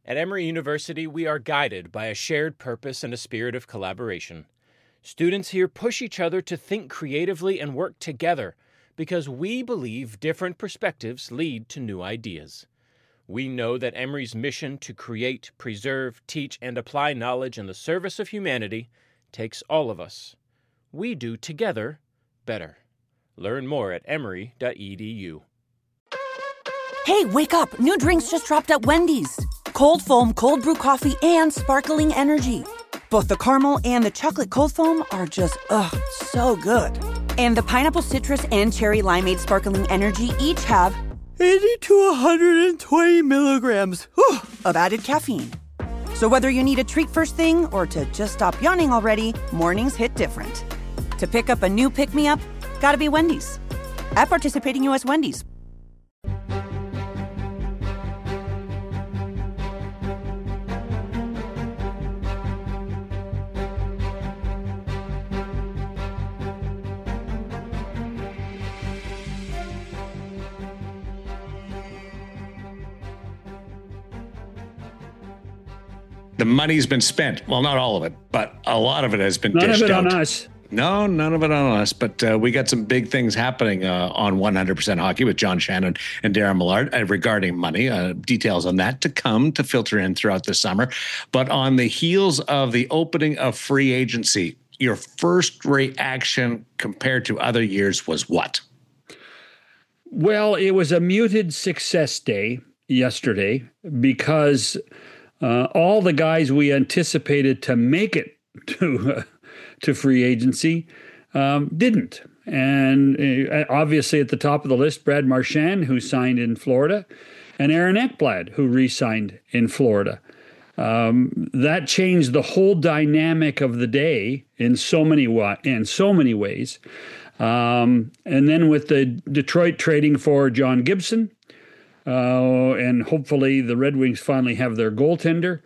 At Emory University, we are guided by a shared purpose and a spirit of collaboration. Students here push each other to think creatively and work together because we believe different perspectives lead to new ideas. We know that Emory's mission to create, preserve, teach, and apply knowledge in the service of humanity takes all of us. We do together better. Learn more at emory.edu. Hey, wake up! New drinks just dropped at Wendy's. Cold foam, cold brew coffee, and sparkling energy. Both the caramel and the chocolate cold foam are just, so good. And the pineapple citrus and cherry limeade sparkling energy each have 80 to 120 milligrams of added caffeine. So whether you need a treat first thing or to just stop yawning already, mornings hit different. To pick up a new pick-me-up, gotta be Wendy's. At participating U.S. Wendy's. The money's been spent. Well, not all of it, but a lot of it has been dished out. None of it on us. No, none of it on us. But we got some big things happening on 100% Hockey with John Shannon and Darren Millard regarding money. Details on that to come to filter in throughout the summer. But on the heels of the opening of free agency, your first reaction compared to other years was what? Well, it was a muted success day yesterday because all the guys we anticipated to make it to free agency didn't. And obviously at the top of the list, Brad Marchand, who signed in Florida, and Aaron Ekblad, who re-signed in Florida. That changed the whole dynamic of the day in so many ways. And then with the Detroit trading for John Gibson, and hopefully the Red Wings finally have their goaltender.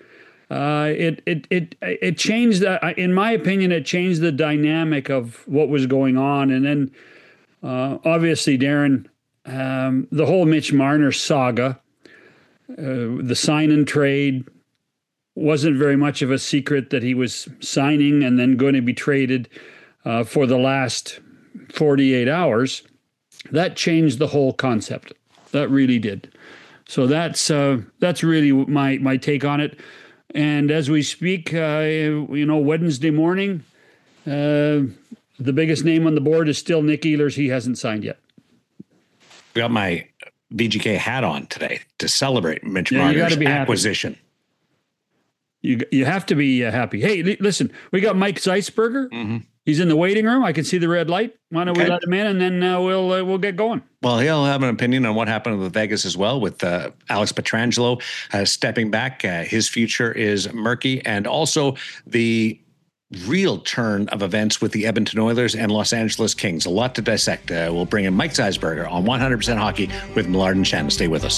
It changed that. In my opinion, it changed the dynamic of what was going on. And then, obviously, Darren, the whole Mitch Marner saga, the sign and trade wasn't very much of a secret that he was signing and then going to be traded for the last 48 hours. That changed the whole concept. That really did. So that's really my take on it. And as we speak, Wednesday morning, the biggest name on the board is still Nick Ehlers. He hasn't signed yet. I got my VGK hat on today to celebrate Mitch Marner's acquisition. You have to be happy. Hey, listen, we got Mike Zeisberger. Mm-hmm. He's in the waiting room. I can see the red light. Why don't we let him in, and then we'll get going. Well, he'll have an opinion on what happened with Vegas as well, with Alex Pietrangelo stepping back. His future is murky, and also the real turn of events with the Edmonton Oilers and Los Angeles Kings. A lot to dissect. We'll bring in Mike Zeisberger on 100% Hockey with Millard and Shannon. Stay with us.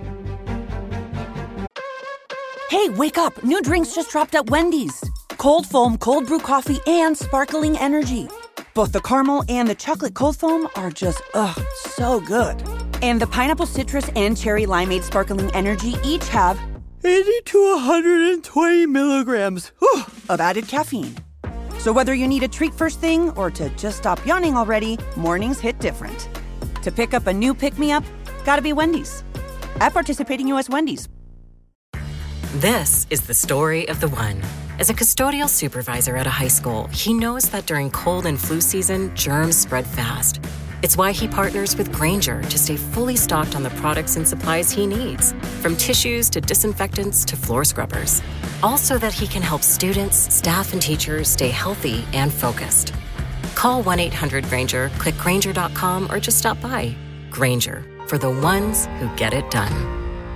Hey, wake up. New drinks just dropped at Wendy's. Cold foam, cold brew coffee, and sparkling energy. Both the caramel and the chocolate cold foam are just, so good. And the pineapple citrus and cherry limeade sparkling energy each have 80 to 120 milligrams of added caffeine. So whether you need a treat first thing or to just stop yawning already, mornings hit different. To pick up a new pick-me-up, gotta be Wendy's. At participating U.S. Wendy's. This is the story of the one. As a custodial supervisor at a high school, he knows that during cold and flu season, germs spread fast. It's why he partners with Grainger to stay fully stocked on the products and supplies he needs, from tissues to disinfectants to floor scrubbers. All so that he can help students, staff, and teachers stay healthy and focused. Call 1-800-GRAINGER, click Grainger.com, or just stop by. Grainger, for the ones who get it done.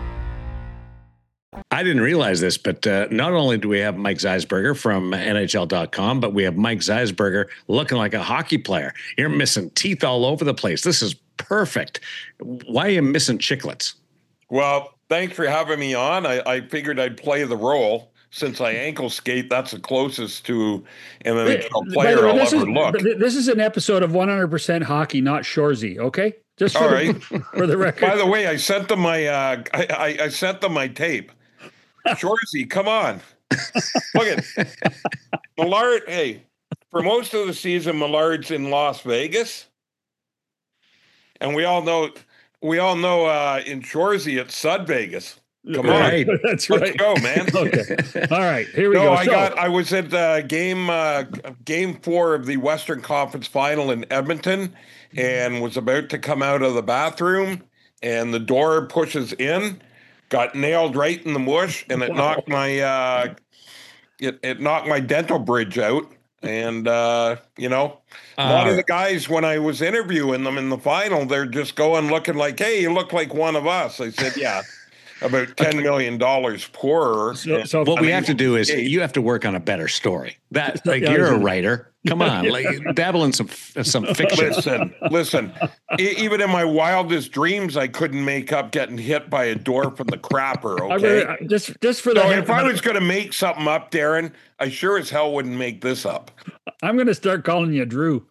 I didn't realize this, but not only do we have Mike Zeisberger from NHL.com, but we have Mike Zeisberger looking like a hockey player. You're missing teeth all over the place. This is perfect. Why are you missing chiclets? Well, thanks for having me on. I figured I'd play the role. Since I ankle skate, that's the closest to an NHL player I'll ever look. This is an episode of 100% Hockey, not Shoresy, okay? Just for, all right. For the record. By the way, I sent them my I sent them my tape. Shorzy, come on. Look at Millard. Hey, for most of the season, Millard's in Las Vegas. And we all know in Shorzy it's Sud Vegas. Come on. That's right. Let's go, man. Okay. All right. Here we go. I was at game 4 of the Western Conference Final in Edmonton and was about to come out of the bathroom, and the door pushes in, got nailed right in the mush, and it knocked my it knocked my dental bridge out. And a lot of the guys, when I was interviewing them in the final, they're just going looking like, "Hey, you look like one of us." I said, "Yeah." About $10 million poorer. So what we have to do is you have to work on a better story. That you're a writer. Come on, dabble in some fiction. Listen. Even in my wildest dreams, I couldn't make up getting hit by a door from the crapper. Okay, just for the. So if I was going to make something up, Darren, I sure as hell wouldn't make this up. I'm going to start calling you Drew.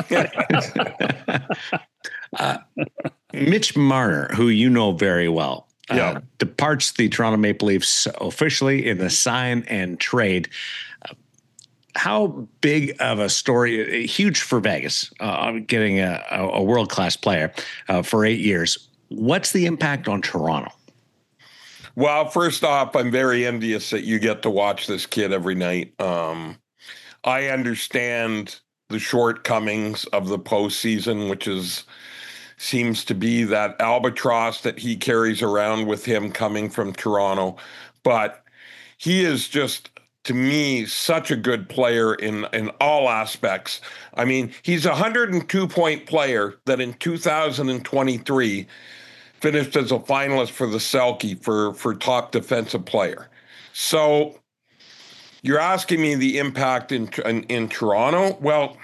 Mitch Marner, who you know very well. Departs the Toronto Maple Leafs officially in the sign and trade. How big of a story, huge for Vegas, getting a world-class player for 8 years. What's the impact on Toronto? Well, first off, I'm very envious that you get to watch this kid every night. I understand the shortcomings of the postseason, which seems to be that albatross that he carries around with him coming from Toronto. But he is just, to me, such a good player in all aspects. I mean, he's a 102-point player that in 2023 finished as a finalist for the Selke for top defensive player. So you're asking me the impact in Toronto? Well,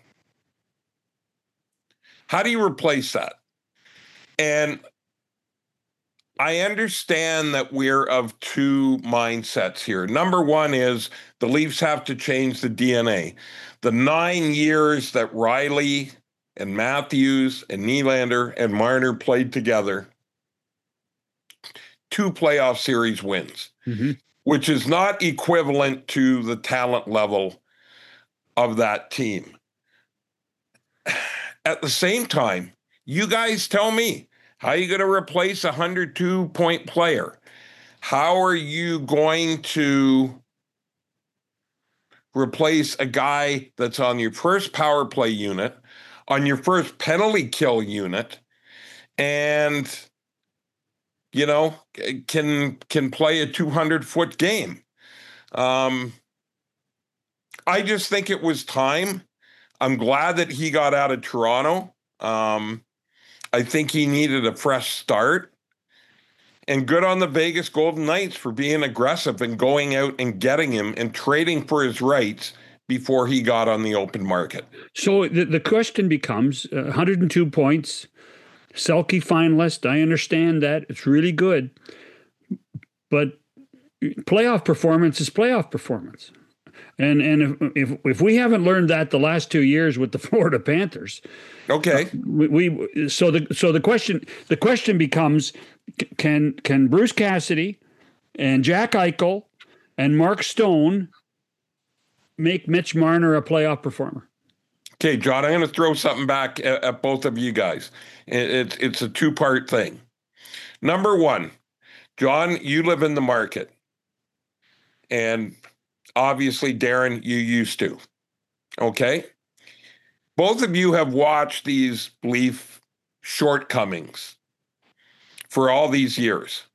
how do you replace that? And I understand that we're of two mindsets here. Number one is the Leafs have to change the DNA. The 9 years that Riley and Matthews and Nylander and Marner played together, 2 playoff series wins, which is not equivalent to the talent level of that team. At the same time, you guys tell me, how are you going to replace a 102-point player? How are you going to replace a guy that's on your first power play unit, on your first penalty kill unit, and, can play a 200-foot game? I just think it was time. I'm glad that he got out of Toronto. I think he needed a fresh start. And good on the Vegas Golden Knights for being aggressive and going out and getting him and trading for his rights before he got on the open market. So the question becomes 102 points, Selke finalist. I understand that. It's really good. But playoff performance is playoff performance. And if we haven't learned that the last 2 years with the Florida Panthers, okay, so the question becomes, can Bruce Cassidy and Jack Eichel and Mark Stone make Mitch Marner a playoff performer? Okay, John, I'm going to throw something back at both of you guys. It's a 2-part thing. Number one, John, you live in the market, and obviously, Darren, you used to. Okay? Both of you have watched these Leaf shortcomings for all these years.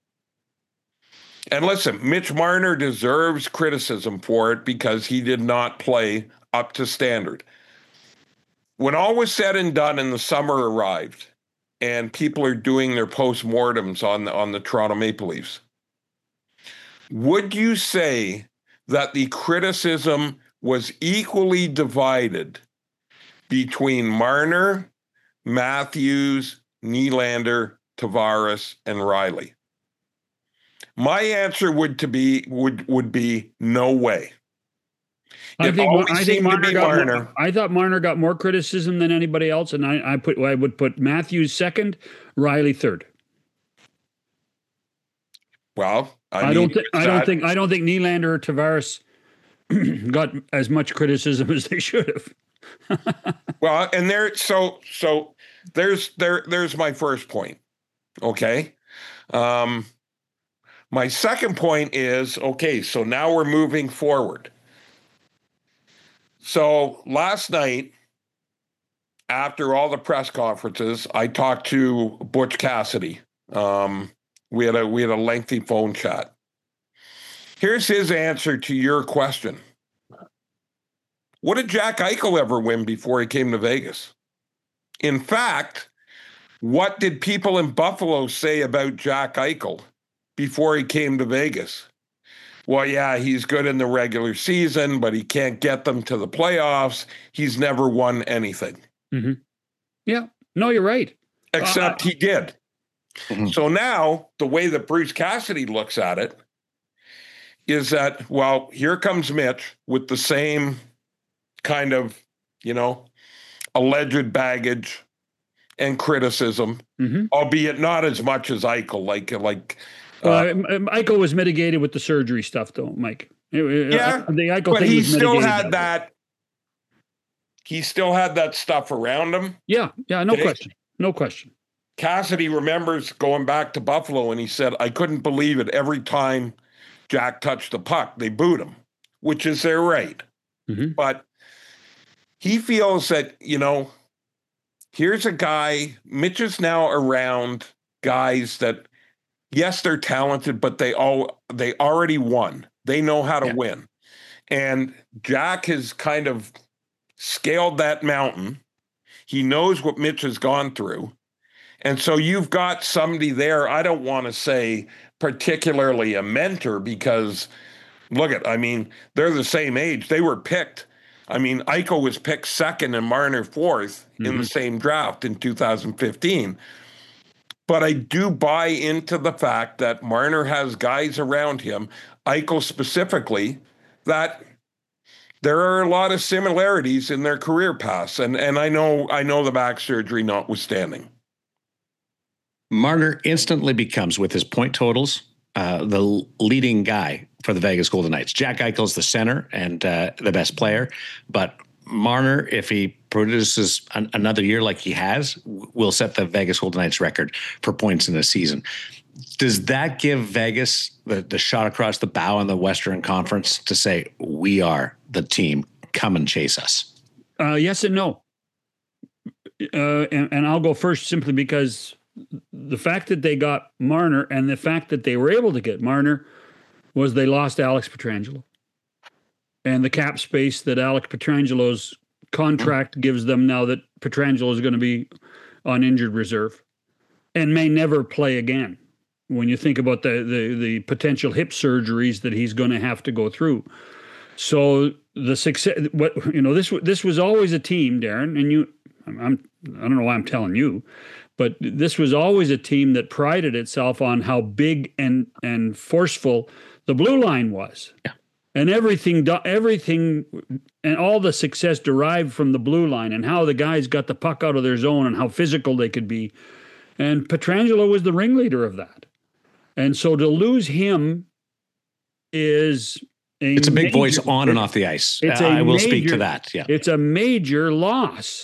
And listen, Mitch Marner deserves criticism for it because he did not play up to standard. When all was said and done and the summer arrived and people are doing their postmortems on the Toronto Maple Leafs, would you say that the criticism was equally divided between Marner, Matthews, Nylander, Tavares, and Riley? My answer would be no way. I thought Marner got more criticism than anybody else, and I would put Matthews second, Riley third. Well, I don't think Nylander or Tavares got as much criticism as they should have. Well, and there's my first point. Okay. My second point is, okay, so now we're moving forward. So last night, after all the press conferences, I talked to Butch Cassidy. We had a lengthy phone chat. Here's his answer to your question. What did Jack Eichel ever win before he came to Vegas? In fact, what did people in Buffalo say about Jack Eichel before he came to Vegas? Well, yeah, he's good in the regular season, but he can't get them to the playoffs. He's never won anything. Mm-hmm. Yeah, no, you're right. Except he did. Mm-hmm. So now the way that Bruce Cassidy looks at it is that, well, here comes Mitch with the same kind of, alleged baggage and criticism, albeit not as much as Eichel. Eichel was mitigated with the surgery stuff, though, Mike. Yeah, the Eichel but thing he was still mitigated had that. He still had that stuff around him. Yeah, no question. Cassidy remembers going back to Buffalo, and he said, "I couldn't believe it. Every time Jack touched the puck, they booed him," which is their right. Mm-hmm. But he feels that, here's a guy, Mitch is now around guys that, yes, they're talented, but they already won. They know how to win. And Jack has kind of scaled that mountain. He knows what Mitch has gone through. And so you've got somebody there, I don't want to say particularly a mentor, because they're the same age. They were picked. Eichel was picked second and Marner fourth in the same draft in 2015. But I do buy into the fact that Marner has guys around him, Eichel specifically, that there are a lot of similarities in their career paths. And I know the back surgery notwithstanding. Marner instantly becomes, with his point totals, the leading guy for the Vegas Golden Knights. Jack Eichel's the center and the best player, but Marner, if he produces another year like he has, will set the Vegas Golden Knights record for points in a season. Does that give Vegas the shot across the bow in the Western Conference to say, we are the team, come and chase us? Yes and no. And I'll go first simply because the fact that they got Marner and the fact that they were able to get Marner was they lost Alex Pietrangelo. And the cap space that Alex Pietrangelo's contract gives them now that Pietrangelo is going to be on injured reserve and may never play again. When you think about the potential hip surgeries that he's going to have to go through. So the success, this was always a team, Darren, and I don't know why I'm telling you, but this was always a team that prided itself on how big and forceful the blue line was. Yeah. And everything and all the success derived from the blue line and how the guys got the puck out of their zone and how physical they could be. And Pietrangelo was the ringleader of that. And so to lose him it's a big voice on and off the ice. I will speak to that. Yeah. It's a major loss.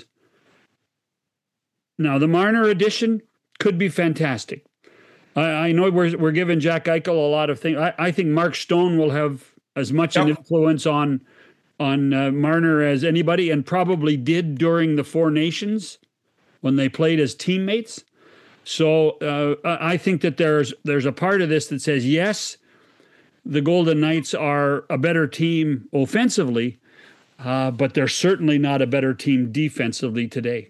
Now, the Marner addition could be fantastic. I know we're giving Jack Eichel a lot of things. I think Mark Stone will have as much an influence on Marner as anybody, and probably did during the Four Nations when they played as teammates. So I think that there's a part of this that says, yes, the Golden Knights are a better team offensively, but they're certainly not a better team defensively today.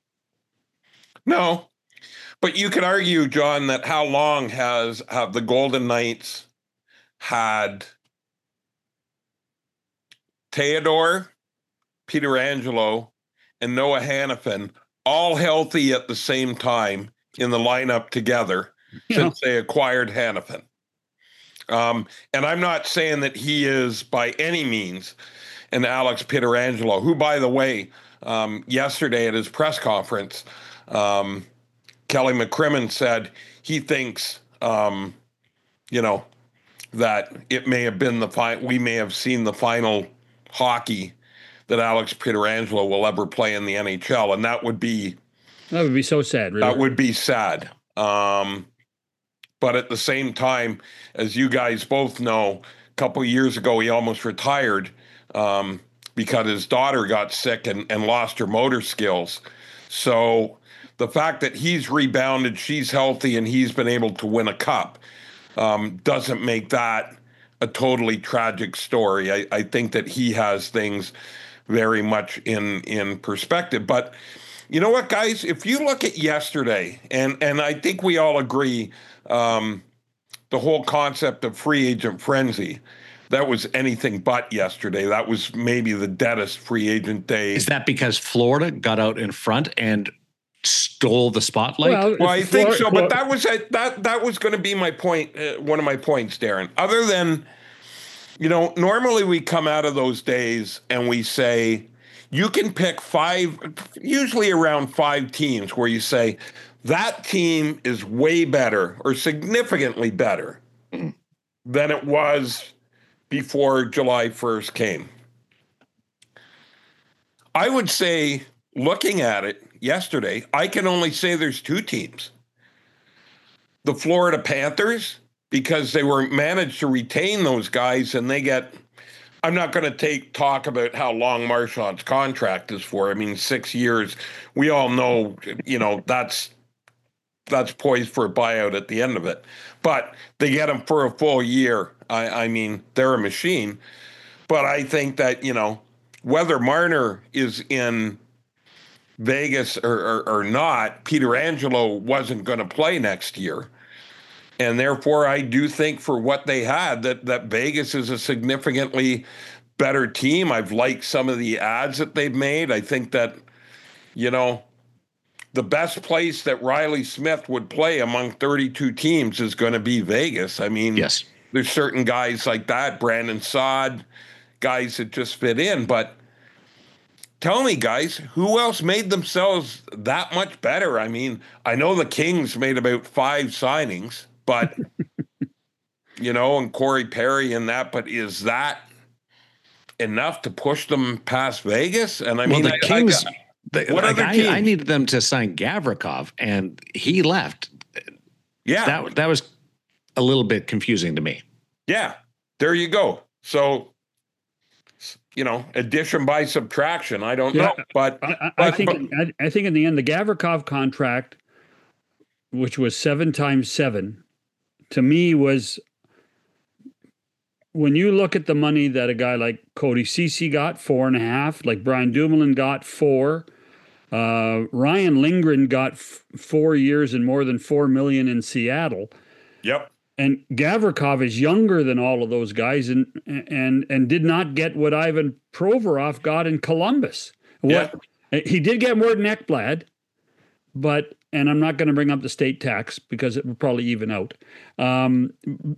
No, but you could argue, John, that how long have the Golden Knights had Theodore, Pietrangelo, and Noah Hanifin all healthy at the same time in the lineup together since they acquired Hanifin. And I'm not saying that he is by any means an Alex Pietrangelo, who, by the way, yesterday at his press conference, Kelly McCrimmon said he thinks that it may have been we may have seen the final hockey that Alex Pietrangelo will ever play in the NHL, and that would be so sad. Really. That would be sad. But at the same time, as you guys both know, a couple of years ago he almost retired because his daughter got sick and lost her motor skills. So the fact that he's rebounded, she's healthy, and he's been able to win a cup doesn't make that a totally tragic story. I think that he has things very much in perspective. But you know what, guys? If you look at yesterday, and I think we all agree, the whole concept of free agent frenzy, that was anything but yesterday. That was maybe the deadest free agent day. Is that because Florida got out in front and stole the spotlight? Well, I think so, but that was going to be my point. One of my points, Darren. Other than, normally we come out of those days and we say you can pick usually around 5 teams where you say that team is way better or significantly better than it was before July 1st came. I would say, looking at it yesterday, I can only say there's 2 teams. The Florida Panthers, because they were managed to retain those guys, and they get, I'm not going to talk about how long Marchand's contract is for. I mean, 6 years. We all know, that's poised for a buyout at the end of it. But they get him for a full year. I mean, they're a machine. But I think that, whether Marner is in Vegas or not, Pietrangelo wasn't going to play next year. And therefore, I do think for what they had, that Vegas is a significantly better team. I've liked some of the ads that they've made. I think that, the best place that Riley Smith would play among 32 teams is going to be Vegas. I mean, yes, there's certain guys like that, Brandon Saad, guys that just fit in. But tell me, guys, who else made themselves that much better? I mean, I know the Kings made about 5 signings, but, and Corey Perry and that, but is that enough to push them past Vegas? And I mean, the Kings, I needed them to sign Gavrikov, and he left. Yeah. That was a little bit confusing to me. Yeah, there you go. So, addition by subtraction. I don't know, but I think in the end, the Gavrikov contract, which was 7 times 7, to me was, when you look at the money that a guy like Cody Ceci got, 4.5, like Brian Dumoulin got 4, Ryan Lindgren got 4 years and more than $4 million in Seattle. Yep. And Gavrikov is younger than all of those guys and did not get what Ivan Provorov got in Columbus. He did get more than Ekblad, and I'm not going to bring up the state tax because it will probably even out. And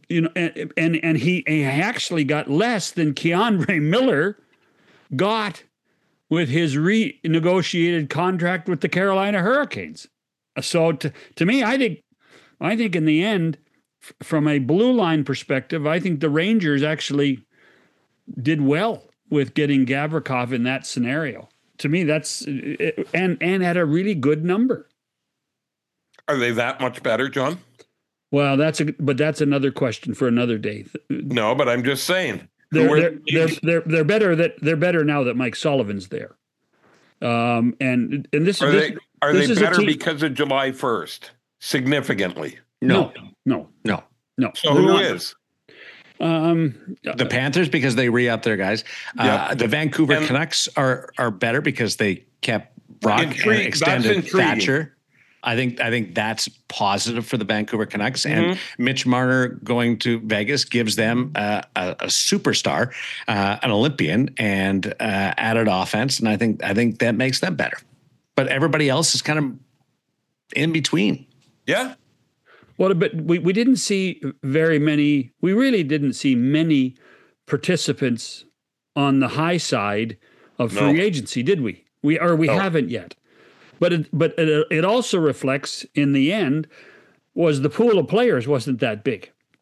he actually got less than Keandre Miller got with his renegotiated contract with the Carolina Hurricanes. So to me, I think in the end, from a blue line perspective, I think the Rangers actually did well with getting Gavrikov in that scenario. To me, that's and at a really good number. Are they that much better, John? Well, that's another question for another day. No, but I'm just saying they're better. They're better now that Mike Sullivan's there. And this are they better because of July 1st? Significantly? No. So who is? The Panthers, because they re-upped their guys. The Vancouver Canucks are better because they kept Brock and extended Thatcher. I think that's positive for the Vancouver Canucks. And Mitch Marner going to Vegas gives them a superstar, an Olympian, and added offense. And I think that makes them better. But everybody else is kind of in between. Yeah. Well, but we didn't see very many. We really didn't see many participants on the high side of free agency, did we? We haven't yet. But it also reflects in the end was the pool of players wasn't that big.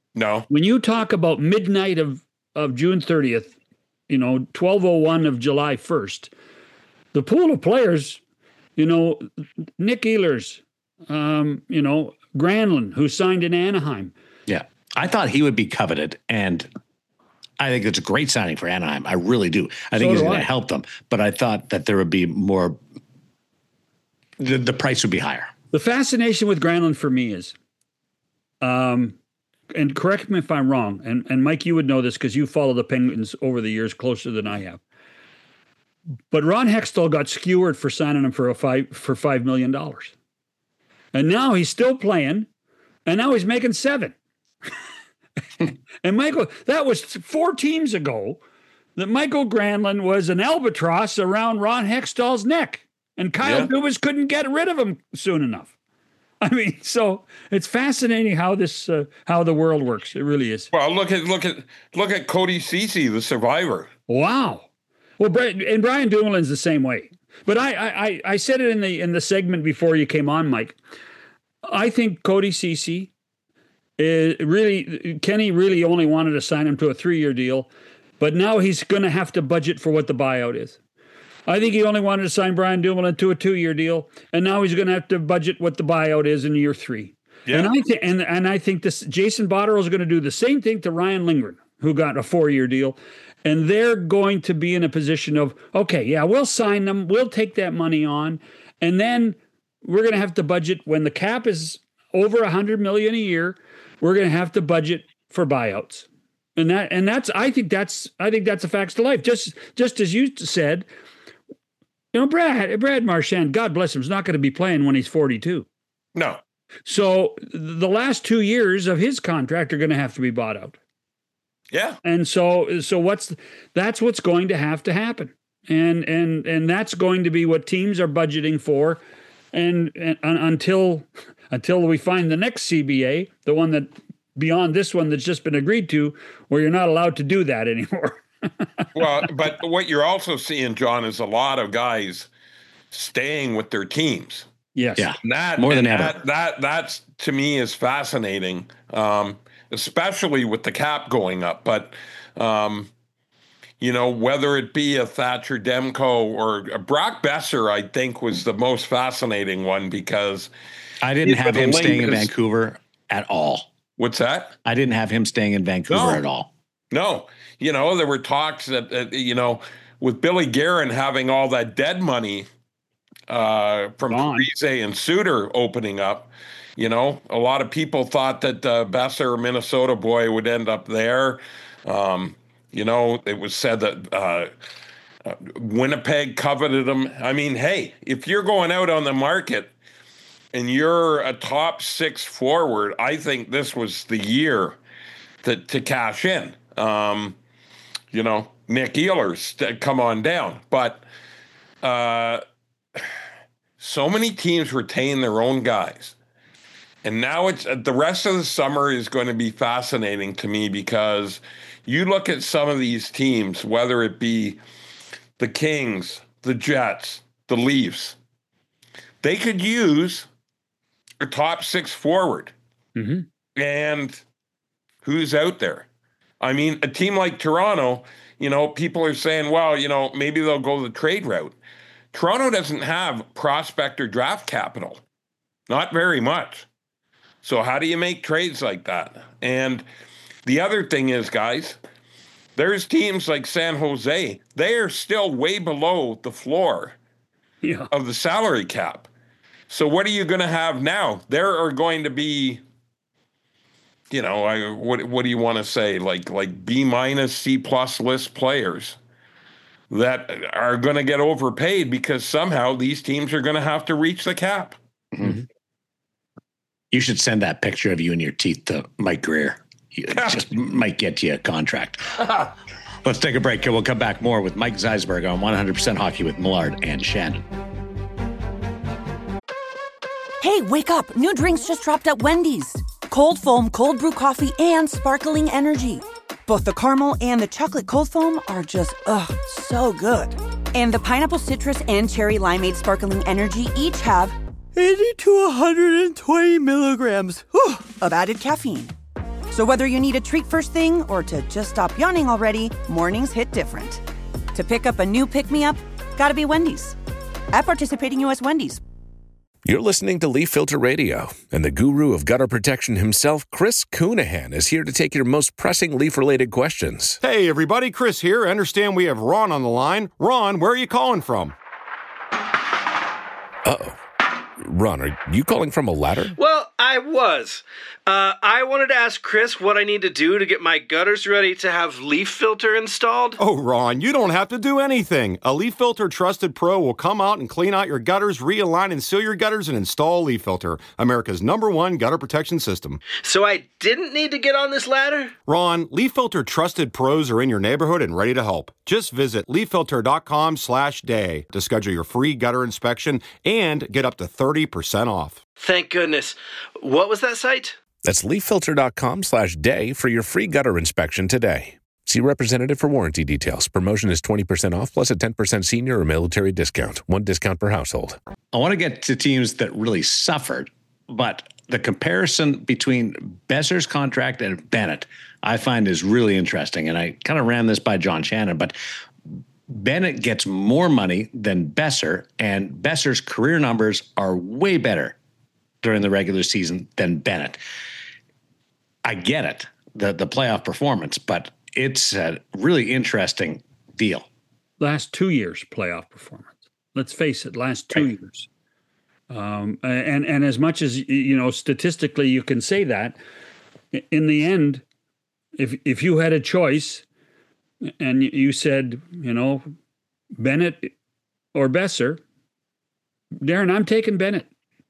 No. When you talk about midnight of June 30th, 12:01 of July 1st, the pool of players, Nick Ehlers, Granlund, who signed in Anaheim. Yeah. I thought he would be coveted, and I think it's a great signing for Anaheim. I really do. I think he's going to help them, but I thought that there would be more, the price would be higher. The fascination with Granlund for me is, and correct me if I'm wrong, and Mike, you would know this because you follow the Penguins over the years closer than I have. But Ron Hextall got skewered for signing him for $5 million. And now he's still playing, and now he's making $7 million. And Michael, that was 4 teams ago that Michael Granlund was an albatross around Ron Hextall's neck, and Kyle Dubas couldn't get rid of him soon enough. I mean, so it's fascinating how this how the world works. It really is. Well, look at Cody Ceci, the survivor. Wow. Well, and Brian Dumoulin's the same way. But I said it in the segment before you came on, Mike. I think Cody Ceci Kenny really only wanted to sign him to a 3-year deal, but now he's going to have to budget for what the buyout is. I think he only wanted to sign Brian Dumoulin to a 2-year deal, and now he's going to have to budget what the buyout is in year 3. Yeah. And I think this Jason Botterill is going to do the same thing to Ryan Lindgren, who got a 4-year deal, and they're going to be in a position of, okay, yeah, we'll sign them, we'll take that money on, and then we're going to have to budget when the cap is over $100 million a year. We're going to have to budget for buyouts, and that's I think that's a fact to life. Just as you said. Brad Marchand, God bless him, is not going to be playing when he's 42. No. So the last 2 years of his contract are going to have to be bought out. Yeah. And so that's what's going to have to happen. And that's going to be what teams are budgeting for. And until we find the next CBA, the one that beyond this one that's just been agreed to, where you're not allowed to do that anymore. Well, but what you're also seeing, John, is a lot of guys staying with their teams. Yes. Yeah. More than ever. That's to me is fascinating, especially with the cap going up. But, whether it be a Thatcher Demko or a Brock Besser, I think was the most fascinating one because I didn't have him staying in Vancouver at all. What's that? I didn't have him staying in Vancouver at all. No. There were talks that, with Billy Guerin having all that dead money from Parise and Suter opening up, a lot of people thought that Besser, Minnesota boy, would end up there. It was said that Winnipeg coveted him. I mean, hey, if you're going out on the market and you're a top 6 forward, I think this was the year to cash in. Nick Ehlers, come on down. But so many teams retain their own guys. And now it's the rest of the summer is going to be fascinating to me because you look at some of these teams, whether it be the Kings, the Jets, the Leafs, they could use a top 6 forward. Mm-hmm. And who's out there? I mean, a team like Toronto, people are saying, well, maybe they'll go the trade route. Toronto doesn't have prospect or draft capital. Not very much. So how do you make trades like that? And the other thing is, guys, there's teams like San Jose. They are still way below the floor of the salary cap. So what are you going to have now? There are going to be, what do you want to say? Like B-, C+ list players that are going to get overpaid because somehow these teams are going to have to reach the cap. Mm-hmm. You should send that picture of you and your teeth to Mike Greer. It just might get you a contract. Let's take a break. We'll come back more with Mike Zeisberg on 100% Hockey with Millard and Shannon. Hey, wake up. New drinks just dropped at Wendy's. Cold foam, cold brew coffee, and sparkling energy. Both the caramel and the chocolate cold foam are just, so good. And the pineapple citrus and cherry limeade sparkling energy each have 80 to 120 milligrams of added caffeine. So whether you need a treat first thing or to just stop yawning already, mornings hit different. To pick up a new pick-me-up, gotta be Wendy's. At participating U.S. Wendy's. You're listening to Leaf Filter Radio, and the guru of gutter protection himself, Chris Coonahan, is here to take your most pressing leaf-related questions. Hey, everybody, Chris here. I understand we have Ron on the line. Ron, where are you calling from? Uh-oh. Ron, are you calling from a ladder? Well, I was. I wanted to ask Chris what I need to do to get my gutters ready to have Leaf Filter installed. Oh, Ron, you don't have to do anything. A Leaf Filter Trusted Pro will come out and clean out your gutters, realign and seal your gutters, and install Leaf Filter, America's #1 gutter protection system. So I didn't need to get on this ladder? Ron, Leaf Filter Trusted Pros are in your neighborhood and ready to help. Just visit leaffilter.com/day to schedule your free gutter inspection and get up to 30% off. Thank goodness. What was that site? That's leaffilter.com/day for your free gutter inspection today. See representative for warranty details. Promotion is 20% off plus a 10% senior or military discount. One discount per household. I want to get to teams that really suffered, but the comparison between Besser's contract and Bennett, I find is really interesting. And I kind of ran this by John Shannon, but Bennett gets more money than Besser, and Besser's career numbers are way better during the regular season than Bennett. I get it, the playoff performance, but it's a really interesting deal. Last 2 years playoff performance. Let's face it, last 2 years. And as much as, statistically you can say that, in the end, if you had a choice and you said, Bennett or Besser, Darren, I'm taking Bennett.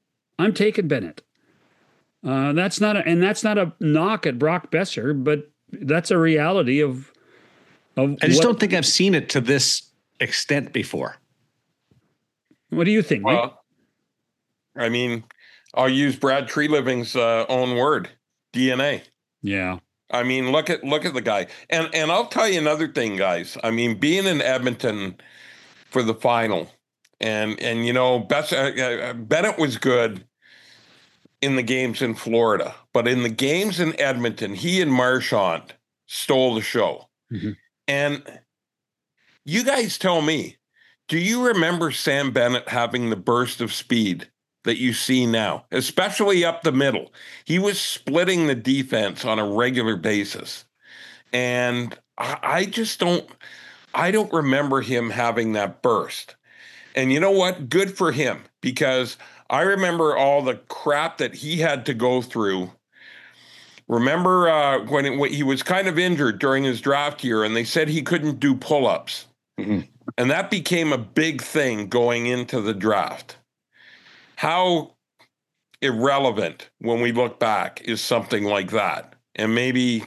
That's not a knock at Brock Besser, but that's a reality of I just don't think I've seen it to this extent before. What do you think, Mike? Well, I mean, I'll use Brad Treliving's own word, DNA. Yeah. I mean, look at the guy. And I'll tell you another thing, guys. I mean, being in Edmonton for the final, and Bennett was good in the games in Florida, but in the games in Edmonton, he and Marchand stole the show. Mm-hmm. And you guys tell me, do you remember Sam Bennett having the burst of speed that you see now, especially up the middle? He was splitting the defense on a regular basis. And I don't remember him having that burst. And you know what? Good for him, because I remember all the crap that he had to go through. Remember when he was kind of injured during his draft year, and they said he couldn't do pull-ups. Mm-hmm. And that became a big thing going into the draft. How irrelevant, when we look back, is something like that? And maybe,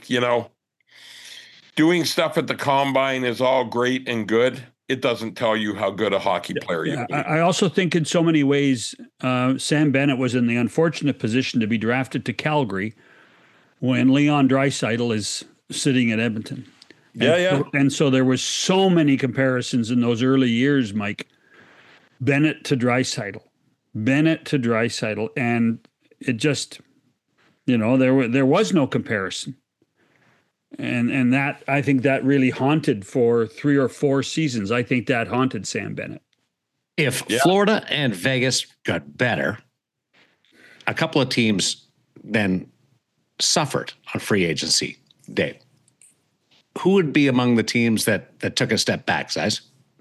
doing stuff at the combine is all great and good. It doesn't tell you how good a hockey player you are. I also think in so many ways, Sam Bennett was in the unfortunate position to be drafted to Calgary when Leon Draisaitl is sitting at Edmonton. And so there was so many comparisons in those early years, Mike. Bennett to Draisaitl. And it just, there was no comparison. And that, I think that really haunted for 3 or 4 seasons. I think that haunted Sam Bennett. If Florida and Vegas got better, a couple of teams then suffered on free agency, Dave. Who would be among the teams that took a step back, guys?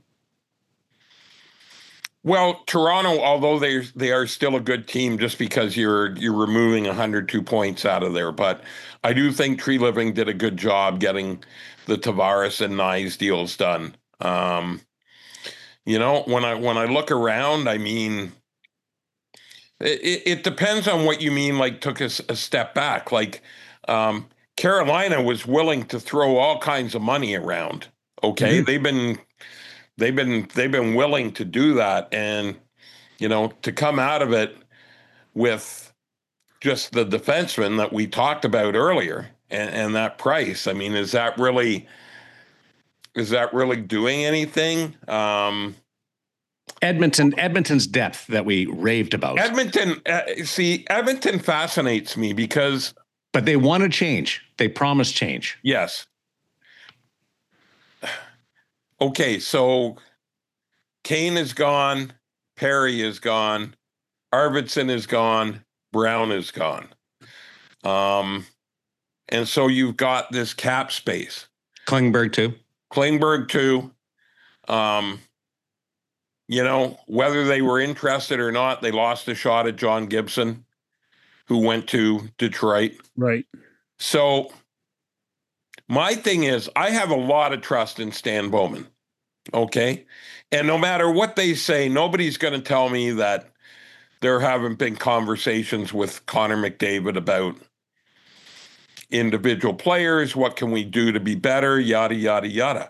Well, Toronto, although they are still a good team, just because you're removing 102 points out of there, but I do think Treliving did a good job getting the Tavares and Nyes deals done. When I look around, I mean, it depends on what you mean. Like, took a step back. Like, Carolina was willing to throw all kinds of money around. Okay, mm-hmm. They've been willing to do that, and to come out of it with just the defenseman that we talked about earlier and that price. I mean, is that really doing anything? Edmonton's depth that we raved about. Edmonton fascinates me because. But they want to change. They promised change. Yes. Okay, so Kane is gone, Perry is gone, Arvidsson is gone, Brown is gone. And so you've got this cap space. Klingberg too. Whether they were interested or not, they lost a shot at John Gibson, who went to Detroit. Right. So my thing is, I have a lot of trust in Stan Bowman. Okay. And no matter what they say, nobody's going to tell me that there haven't been conversations with Connor McDavid about individual players. What can we do to be better? Yada, yada, yada.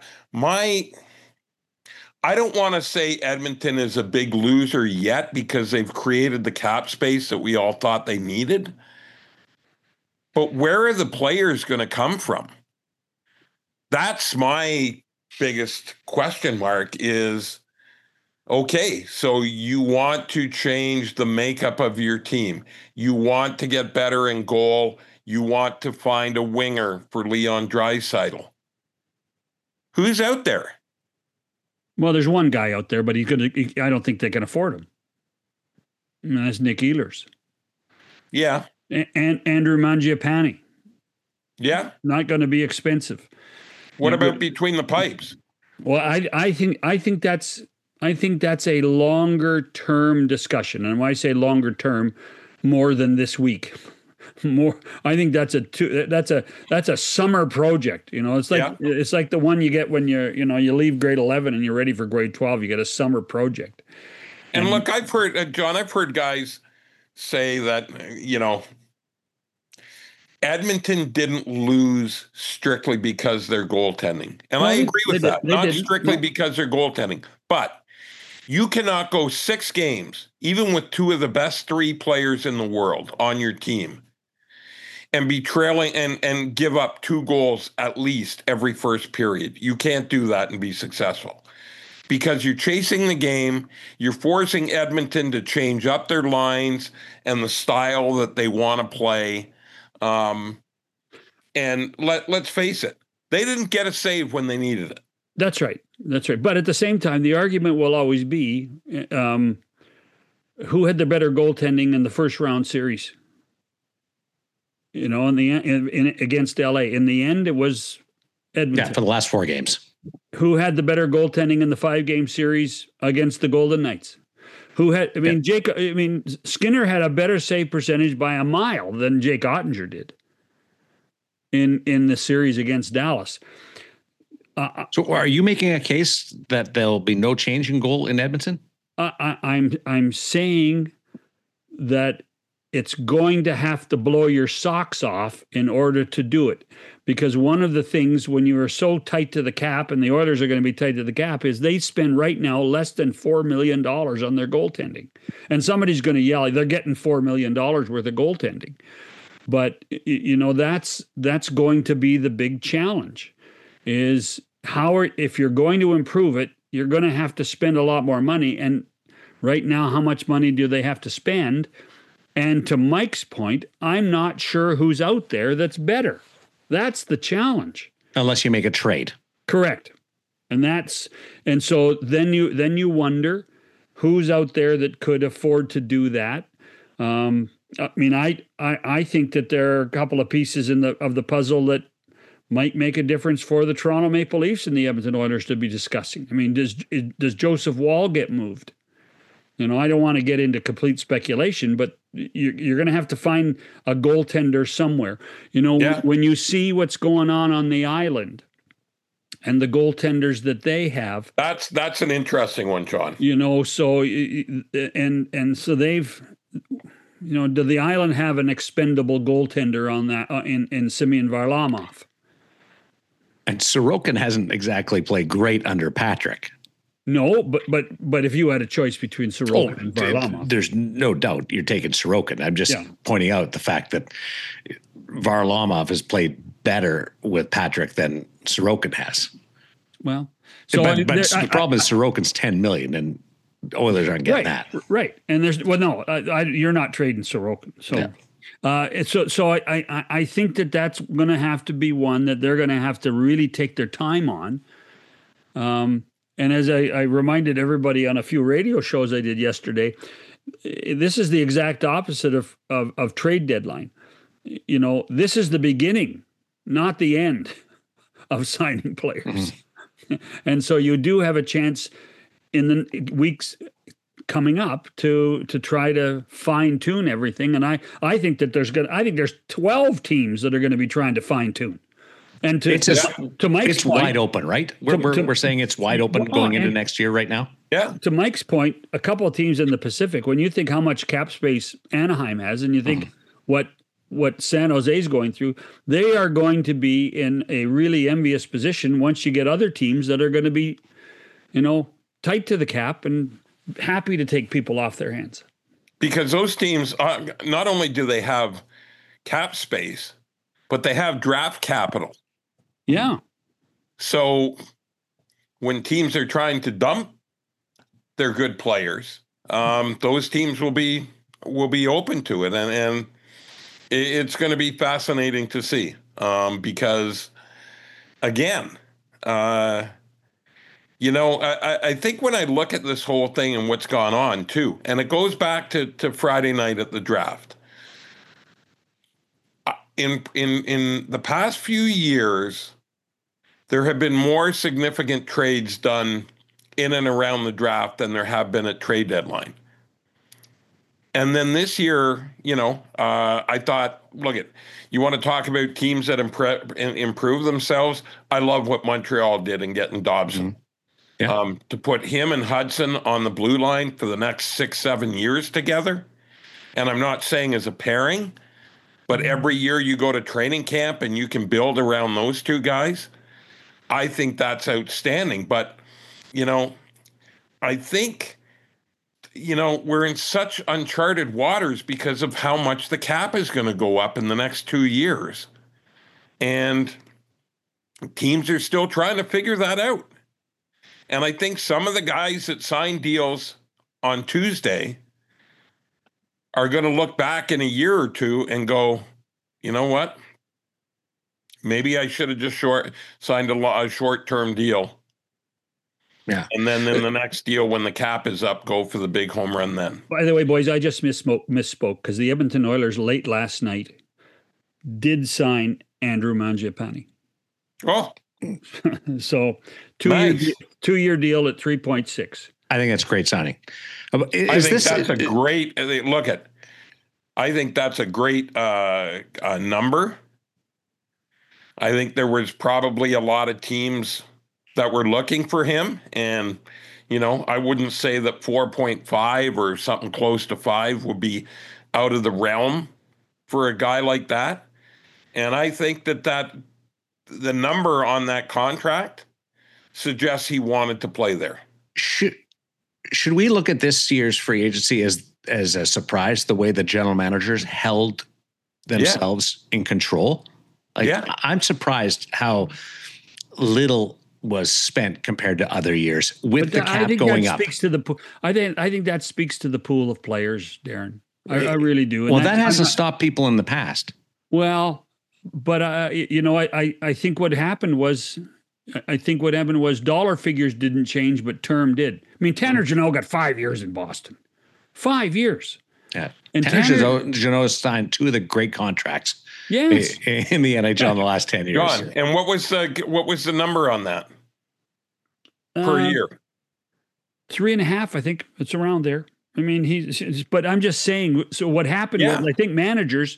I don't want to say Edmonton is a big loser yet because they've created the cap space that we all thought they needed. But where are the players going to come from? That's my biggest question mark is, okay, so you want to change the makeup of your team. You want to get better in goal. You want to find a winger for Leon Draisaitl. Who's out there? Well, there's one guy out there, but I don't think they can afford him. And that's Nick Ehlers. Yeah. And Andrew Mangiapane. Yeah. Not going to be expensive. What about between the pipes? Well, I think that's a longer term discussion. And when I say longer term, more than this week. More, I think that's a summer project. It's like It's like the one you get when you leave grade 11 and you're ready for grade 12. You get a summer project. And look, I've heard John. I've heard guys say that Edmonton didn't lose strictly because they're goaltending, and I agree with that. Not strictly because they're goaltending, but you cannot go 6 games, even with 2 of the best 3 players in the world on your team, and be trailing and give up 2 goals at least every first period. You can't do that and be successful because you're chasing the game. You're forcing Edmonton to change up their lines and the style that they want to play. And let's face it, they didn't get a save when they needed it. That's right. But at the same time, the argument will always be who had the better goaltending in the first round series. Against LA. In the end, it was Edmonton. Yeah, for the last 4 games. Who had the better goaltending in the 5-game series against the Golden Knights? Skinner had a better save percentage by a mile than Jake Ottinger did in the series against Dallas. So are you making a case that there'll be no change in goal in Edmonton? I'm saying that it's going to have to blow your socks off in order to do it. Because one of the things when you are so tight to the cap, and the Oilers are going to be tight to the cap, is they spend right now less than $4 million on their goaltending. And somebody's going to yell, they're getting $4 million worth of goaltending. But, that's going to be the big challenge, is if you're going to improve it, you're going to have to spend a lot more money. And right now, how much money do they have to spend? And to Mike's point, I'm not sure who's out there that's better. That's the challenge. Unless you make a trade. Correct. And so then you wonder who's out there that could afford to do that. I think that there are a couple of pieces of the puzzle that might make a difference for the Toronto Maple Leafs and the Edmonton Oilers to be discussing. Does Joseph Woll get moved? I don't want to get into complete speculation, but you're going to have to find a goaltender somewhere. When you see what's going on the island and the goaltenders that they have, that's an interesting one, John. So so they've, do the island have an expendable goaltender on that in Semyon Varlamov? And Sorokin hasn't exactly played great under Patrick. No, but if you had a choice between Sorokin and Varlamov, there's no doubt you're taking Sorokin. I'm just pointing out the fact that Varlamov has played better with Patrick than Sorokin has. Well, but the problem is Sorokin's $10 million, and Oilers aren't getting that. Right, and you're not trading Sorokin. So So I think that's going to have to be one that they're going to have to really take their time on. And as I reminded everybody on a few radio shows I did yesterday, this is the exact opposite of trade deadline. You know, this is the beginning, not the end of signing players. Mm-hmm. And so you do have a chance in the weeks coming up to try to fine tune everything. And I think that there's 12 teams that are going to be trying to fine tune. And to Mike's point, wide open, right? We're saying it's wide open going into next year right now. Yeah. To Mike's point, a couple of teams in the Pacific, when you think how much cap space Anaheim has, and you think what San Jose is going through, they are going to be in a really envious position once you get other teams that are going to be, tight to the cap and happy to take people off their hands. Because those teams, not only do they have cap space, but they have draft capital. Yeah. So when teams are trying to dump their good players, those teams will be open to it, and it's going to be fascinating to see because, again, I think when I look at this whole thing and what's gone on too, and it goes back to Friday night at the draft. In the past few years, there have been more significant trades done in and around the draft than there have been at trade deadline. And then this year, I thought, you want to talk about teams that improve themselves? I love what Montreal did in getting Dobson. Mm-hmm. Yeah. To put him and Hudson on the blue line for the next 6-7 years together. And I'm not saying as a pairing, but every year you go to training camp and you can build around those two guys. I think that's outstanding. But, I think, we're in such uncharted waters because of how much the cap is going to go up in the next 2 years. And teams are still trying to figure that out. And I think some of the guys that signed deals on Tuesday are going to look back in a year or two and go, you know what? Maybe I should have just signed a short-term deal. Yeah. And then in the next deal, when the cap is up, go for the big home run then. By the way, boys, I just misspoke because the Edmonton Oilers late last night did sign Andrew Mangiapane. Oh. So two-year deal at 3.6. I think that's a great signing. I think that's a great number. I think there was probably a lot of teams that were looking for him. And, I wouldn't say that 4.5 or something close to 5 would be out of the realm for a guy like that. And I think that the number on that contract suggests he wanted to play there. Should we look at this year's free agency as a surprise, the way the general managers held themselves in control? I'm surprised how little was spent compared to other years with the cap going up. I think that speaks to the pool of players, Darren. I really do. And that hasn't stopped people in the past. Well, but I think what happened was dollar figures didn't change, but term did. I mean, Tanner Jeannot got 5 years in Boston. 5 years. Yeah. And Tanner Jeannot signed 2 of the great contracts in the NHL in the last 10 years. John, and what was the number on that per year? 3.5, I think it's around there. I mean, but I'm just saying, so what happened was, I think managers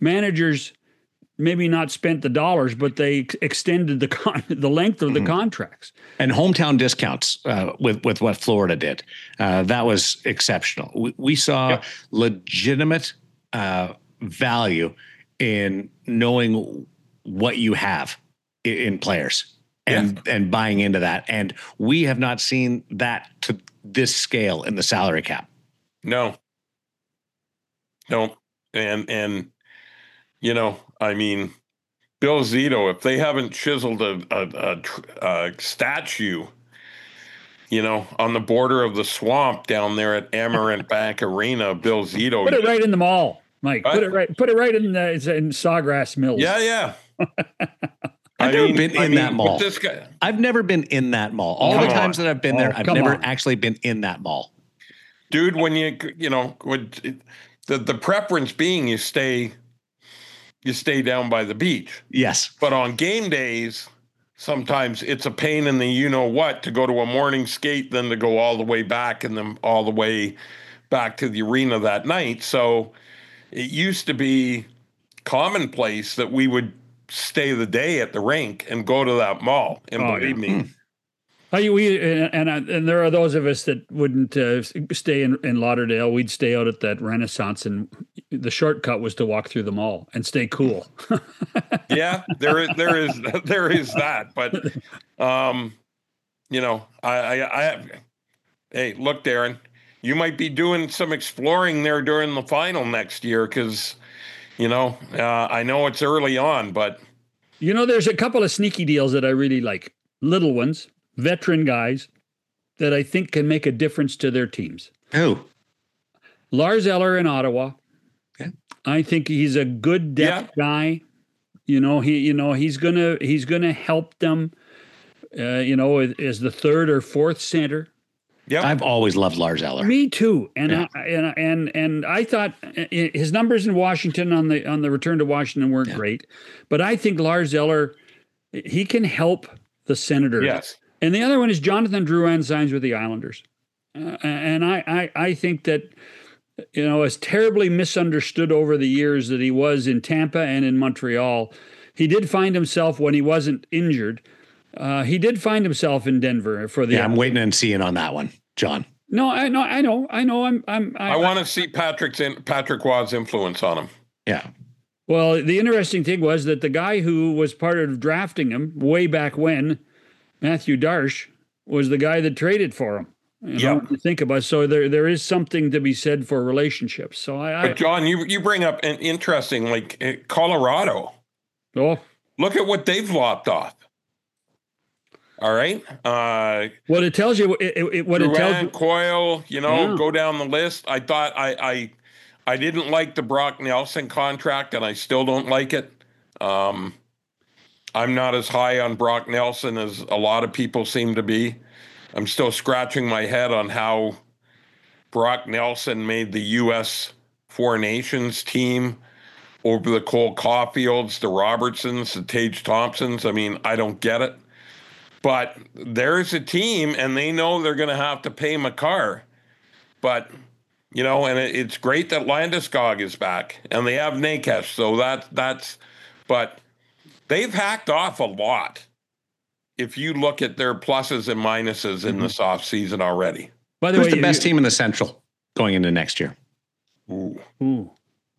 maybe not spent the dollars, but they extended the length of the contracts. And hometown discounts with what Florida did. That was exceptional. We saw legitimate value in knowing what you have in players and buying into that. And we have not seen that to this scale in the salary cap. No. And I mean, Bill Zito, if they haven't chiseled a statue, on the border of the swamp down there at Amarant Bank Arena, Bill Zito. Put it right in the mall. Mike, put it right in Sawgrass Mills. Yeah. I've never been in that mall. This guy, I've never been in that mall. All the times that I've been there, I've never actually been in that mall. dude, when the preference being you stay down by the beach. Yes. But on game days, sometimes it's a pain in the you-know-what to go to a morning skate, then to go all the way back and then all the way back to the arena that night. So it used to be commonplace that we would stay the day at the rink and go to that mall. And believe me. And there are those of us that wouldn't stay in Lauderdale. We'd stay out at that Renaissance, and the shortcut was to walk through the mall and stay cool. Yeah, there is that. But hey, look, Darren, you might be doing some exploring there during the final next year because, I know it's early on, but there's a couple of sneaky deals that I really like, little ones. Veteran guys that I think can make a difference to their teams. Who? Lars Eller in Ottawa. Okay. I think he's a good depth guy. He's gonna help them. As the third or fourth center. Yeah, I've always loved Lars Eller. Me too. And I thought his numbers in Washington on the return to Washington weren't great, but I think Lars Eller, he can help the Senators. Yes. And the other one is Jonathan Drouin signs with the Islanders. And I think that, as terribly misunderstood over the years that he was in Tampa and in Montreal, he did find himself when he wasn't injured. He did find himself in Denver for the. Yeah, I'm waiting and seeing on that one, John. No, I know. I want to see Patrick Waugh's influence on him. Yeah. Well, the interesting thing was that the guy who was part of drafting him way back when, Matthew Darche, was the guy that traded for him. You think about it. So there is something to be said for relationships. So but John, you bring up an interesting, like Colorado. Oh, look at what they've lopped off. All right. What it tells you, Coyle, go down the list. I thought I didn't like the Brock Nelson contract, and I still don't like it. I'm not as high on Brock Nelson as a lot of people seem to be. I'm still scratching my head on how Brock Nelson made the U.S. Four Nations team over the Cole Caulfields, the Robertsons, the Tage Thompsons. I mean, I don't get it. But there's a team, and they know they're going to have to pay Makar. But, and it's great that Landeskog is back, and they have Nakes. So that's but they've hacked off a lot if you look at their pluses and minuses in this offseason already. By the way, who's the best team in the Central going into next year? Ooh.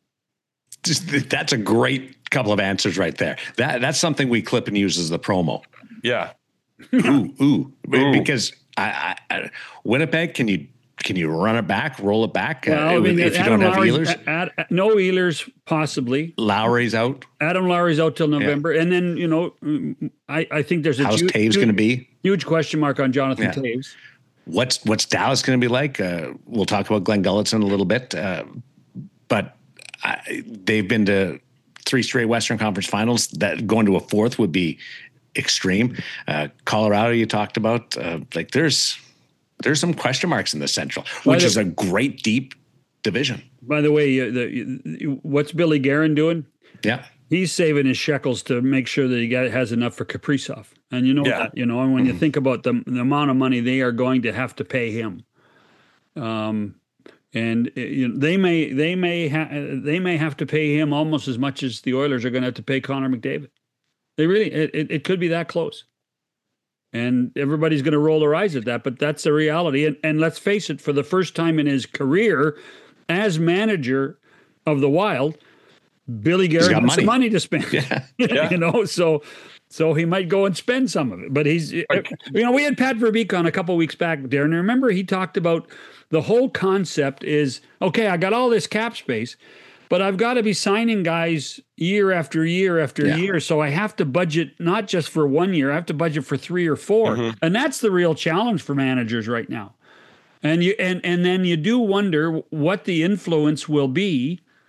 That's a great couple of answers right there. That's something we clip and use as the promo. Yeah. Ooh. Because I Winnipeg, can you run it back, roll it back? Well, if you don't have Ehlers? No Ehlers, possibly. Lowry's out. Adam Lowry's out till November. Yeah. And then, I think there's how's Taves going to be? Huge question mark on Jonathan Taves. What's Dallas going to be like? We'll talk about Glenn Gulletson a little bit. But they've been to 3 straight Western Conference finals. That going to a fourth would be extreme. Colorado, you talked about. There's some question marks in the Central, which is a great deep division. By the way, what's Billy Guerin doing? Yeah, he's saving his shekels to make sure that he has enough for Kaprizov. And that, and when you think about the amount of money they are going to have to pay him, and they may have to pay him almost as much as the Oilers are going to have to pay Connor McDavid. They really, it could be that close. And everybody's going to roll their eyes at that, but that's the reality. And let's face it, for the first time in his career as manager of the Wild, Billy Guerin has some money to spend. Yeah. So he might go and spend some of it. But we had Pat Verbeek on a couple of weeks back, Darren. Remember, he talked about the whole concept is, okay, I got all this cap space, but I've got to be signing guys year after year after year. So I have to budget not just for 1 year, I have to budget for 3 or 4. Mm-hmm. And that's the real challenge for managers right now. And then you do wonder what the influence will be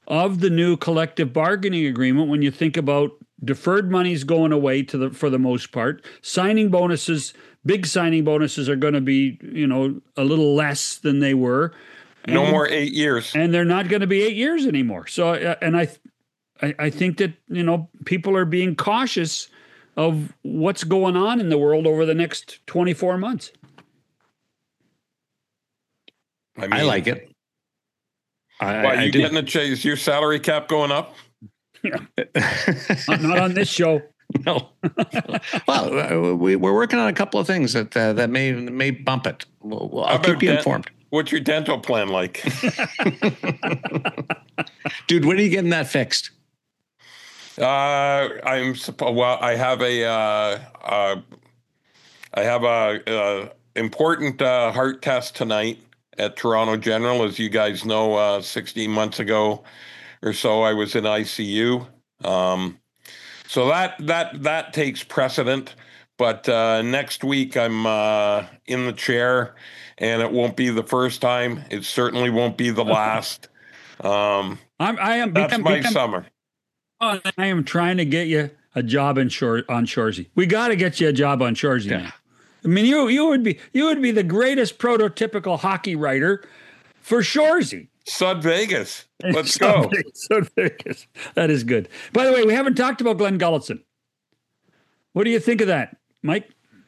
of the new collective bargaining agreement when you think about deferred monies going away for the most part. Signing bonuses, big signing bonuses are going to be, a little less than they were. No more 8 years. And they're not going to be 8 years anymore. So, and I think that, people are being cautious of what's going on in the world over the next 24 months. I like it. You getting a chase? Is your salary cap going up? Yeah. Not on this show. No. Well, we're working on a couple of things that may bump it. I'll keep you informed. What's your dental plan like? Dude, when are you getting that fixed? I have a important heart test tonight at Toronto General. As you guys know, 16 months ago or so, I was in ICU. So that takes precedent. But next week I'm in the chair, and it won't be the first time. It certainly won't be the last. That's my summer. I am trying to get you a job on Shoresy. We got to get you a job on Shoresy. Yeah. I mean, you would be the greatest prototypical hockey writer for Shoresy. Sud Vegas. Let's go. Sud Vegas. That is good. By the way, we haven't talked about Glenn Gulutzan. What do you think of that, Mike?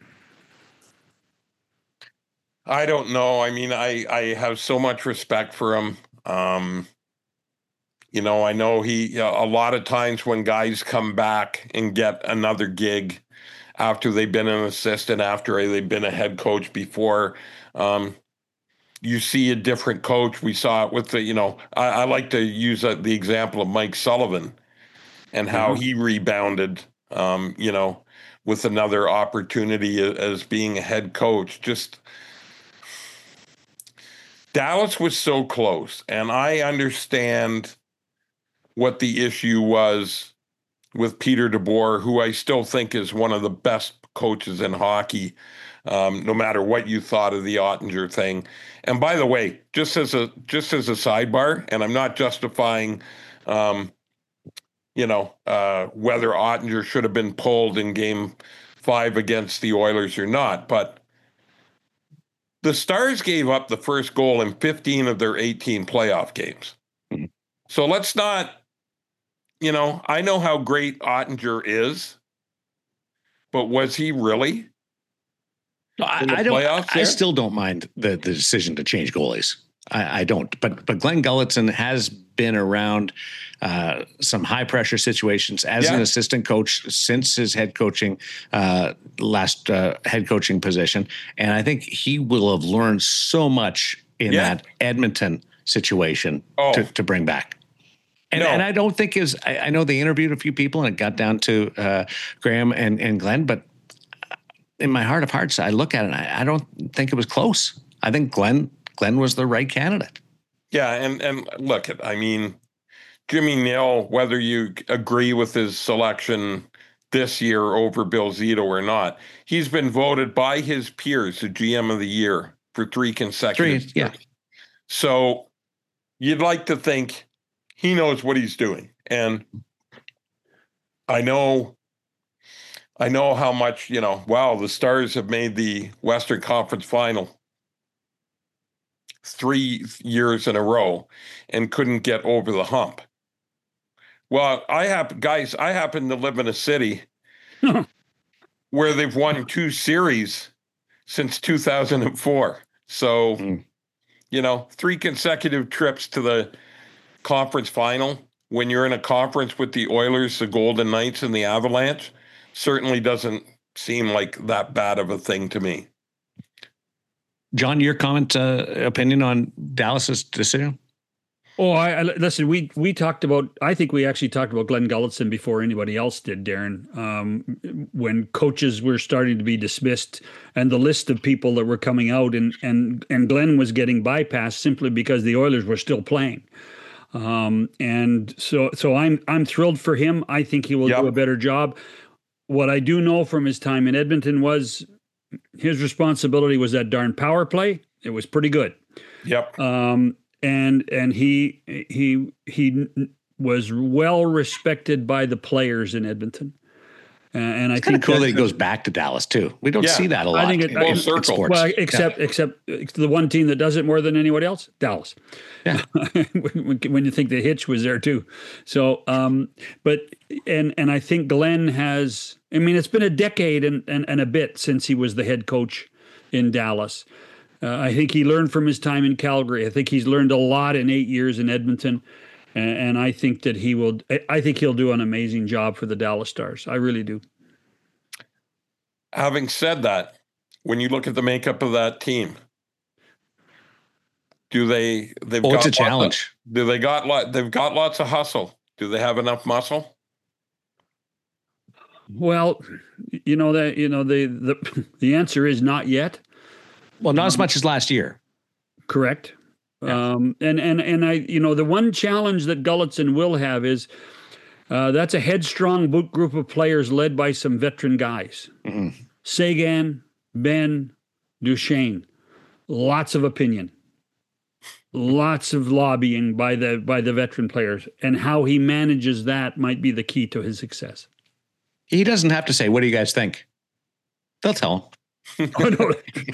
I don't know. I mean, I have so much respect for him. I know a lot of times when guys come back and get another gig after they've been an assistant, after they've been a head coach before, you see a different coach. We saw it with I like to use the example of Mike Sullivan and how he rebounded, with another opportunity as being a head coach. Just Dallas was so close, and I understand what the issue was with Peter DeBoer, who I still think is one of the best coaches in hockey, no matter what you thought of the Ottinger thing. And by the way, just as a sidebar, and I'm not justifying, whether Ottinger should have been pulled in Game 5 against the Oilers or not, but the Stars gave up the first goal in 15 of their 18 playoff games. So let's not, I know how great Ottinger is, but was he really? I still don't mind the decision to change goalies. I don't. But Glenn Gulutzan has been around some high pressure situations as an assistant coach since his head coaching last head coaching position, and I think he will have learned so much in that Edmonton situation to bring back. And I don't think I know they interviewed a few people and it got down to Graham and Glenn, but in my heart of hearts, I look at it and I don't think it was close. I think Glenn was the right candidate. Yeah, and look, I mean, Jimmy Nill, whether you agree with his selection this year over Bill Zito or not, he's been voted by his peers the GM of the year for 3 consecutive years. So you'd like to think he knows what he's doing. And I know how much, the Stars have made the Western Conference Final 3 years in a row and couldn't get over the hump. Well, I happen to live in a city where they've won 2 series since 2004. So, 3 consecutive trips to the conference final when you're in a conference with the Oilers, the Golden Knights, and the Avalanche certainly doesn't seem like that bad of a thing to me. John, your opinion on Dallas's decision? Oh, listen, we talked about, I think we actually talked about Glenn Gulutzan before anybody else did, Darren, when coaches were starting to be dismissed and the list of people that were coming out and Glenn was getting bypassed simply because the Oilers were still playing. And so I'm thrilled for him. I think he will do a better job. What I do know from his time in Edmonton was his responsibility was that darn power play. It was pretty good. Yep. and he was well respected by the players in Edmonton. And I think cool that he goes back to Dallas too. We don't see that a lot. I think in sports. Well, except the one team that does it more than anybody else, Dallas. Yeah. when you think the hitch was there too. So, but I think Glenn has. I mean, it's been a decade and a bit since he was the head coach in Dallas. I think he learned from his time in Calgary. I think he's learned a lot in 8 years in Edmonton. And I think that he will. I think he'll do an amazing job for the Dallas Stars. I really do. Having said that, when you look at the makeup of that team, they've got it's a challenge. They've got lots of hustle. Do they have enough muscle? Well, the answer is not yet. Well, not as much as last year. Correct. Yeah. And I, the one challenge that Gulutzan will have is that's a headstrong group of players led by some veteran guys. Mm-hmm. Seguin, Ben, Duchesne, lots of opinion, lots of lobbying by the veteran players, and how he manages that might be the key to his success. He doesn't have to say, "What do you guys think?" They'll tell him. Oh, no.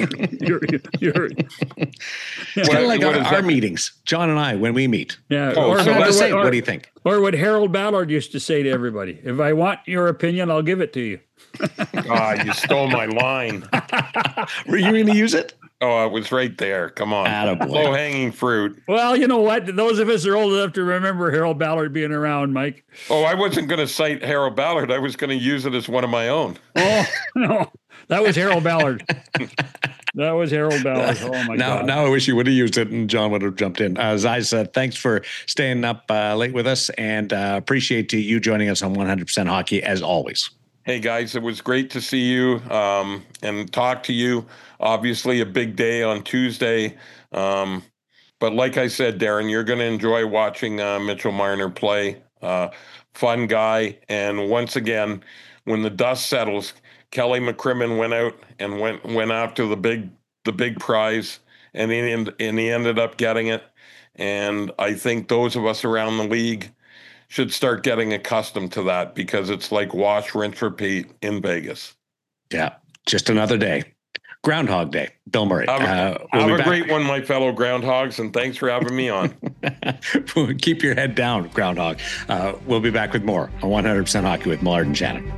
It's kind of like our meetings, John and I, when we meet. Yeah. What do you think? Or what Harold Ballard used to say to everybody: "If I want your opinion, I'll give it to you." You stole my line. Were you going to use it? Oh, it was right there. Come on. Low-hanging fruit. Well, you know what? Those of us are old enough to remember Harold Ballard being around, Mike. Oh, I wasn't going to cite Harold Ballard. I was going to use it as one of my own. Oh, no. That was Harold Ballard. That was Harold Ballard. Oh, my God. Now I wish you would have used it and John would have jumped in. As I said, thanks for staying up late with us, and appreciate you joining us on 100% Hockey as always. Hey, guys, it was great to see you and talk to you. Obviously, a big day on Tuesday. But like I said, Darren, you're going to enjoy watching Mitchell Marner play. Fun guy. And once again, when the dust settles, Kelly McCrimmon went out and went after the big prize, and he ended up getting it. And I think those of us around the league should start getting accustomed to that, because it's like wash, rinse, repeat in Vegas. Yeah, just another day. Groundhog Day. Bill Murray. Have a great one, my fellow groundhogs, and thanks for having me on. Keep your head down, groundhog. We'll be back with more on 100% Hockey with Millard and Shannon.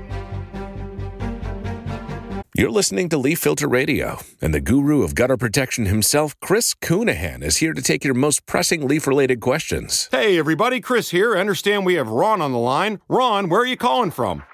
You're listening to Leaf Filter Radio, and the guru of gutter protection himself, Chris Coonahan, is here to take your most pressing leaf-related questions. Hey, everybody, Chris here. I understand we have Ron on the line. Ron, where are you calling from?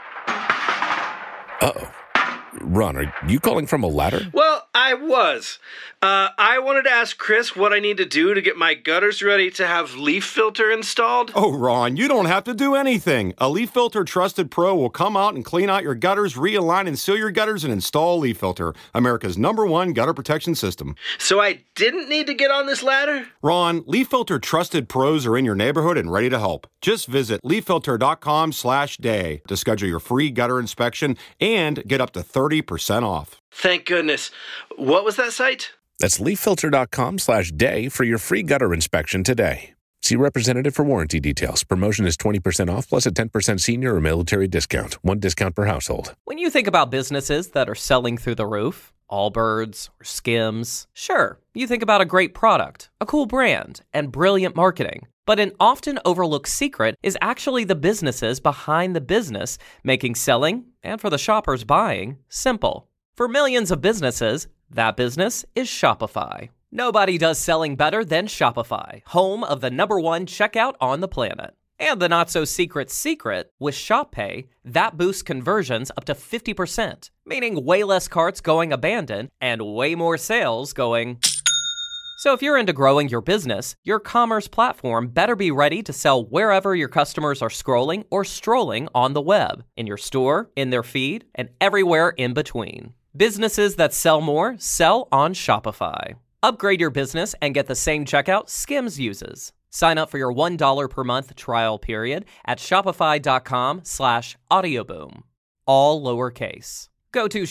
Uh-oh. Ron, are you calling from a ladder? Well, I was. I wanted to ask Chris what I need to do to get my gutters ready to have Leaf Filter installed. Oh, Ron, you don't have to do anything. A Leaf Filter Trusted Pro will come out and clean out your gutters, realign and seal your gutters, and install Leaf Filter, America's #1 gutter protection system. So I didn't need to get on this ladder? Ron, Leaf Filter Trusted Pros are in your neighborhood and ready to help. Just visit leaffilter.com/day to schedule your free gutter inspection and get up to 30% off. Thank goodness. What was that site? That's leaffilter.com/day for your free gutter inspection today. See representative for warranty details. Promotion is 20% off plus a 10% senior or military discount. One discount per household. When you think about businesses that are selling through the roof, Allbirds or Skims, sure, you think about a great product, a cool brand, and brilliant marketing. But an often overlooked secret is actually the businesses behind the business, making selling, and for the shoppers buying, simple. For millions of businesses, that business is Shopify. Nobody does selling better than Shopify, home of the #1 checkout on the planet. And the not-so-secret secret, with Shop Pay, that boosts conversions up to 50%, meaning way less carts going abandoned and way more sales going... So if you're into growing your business, your commerce platform better be ready to sell wherever your customers are scrolling or strolling on the web, in your store, in their feed, and everywhere in between. Businesses that sell more sell on Shopify. Upgrade your business and get the same checkout Skims uses. Sign up for your $1 per month trial period at shopify.com/audioboom. All lowercase. Go to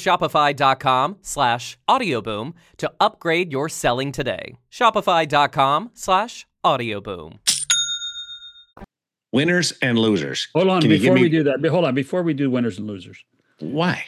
shopify.com/audioboom to upgrade your selling today. Shopify.com/audioboom. Winners and losers. Hold on, Can you before give me- we do that, hold on, before we do winners and losers. Why?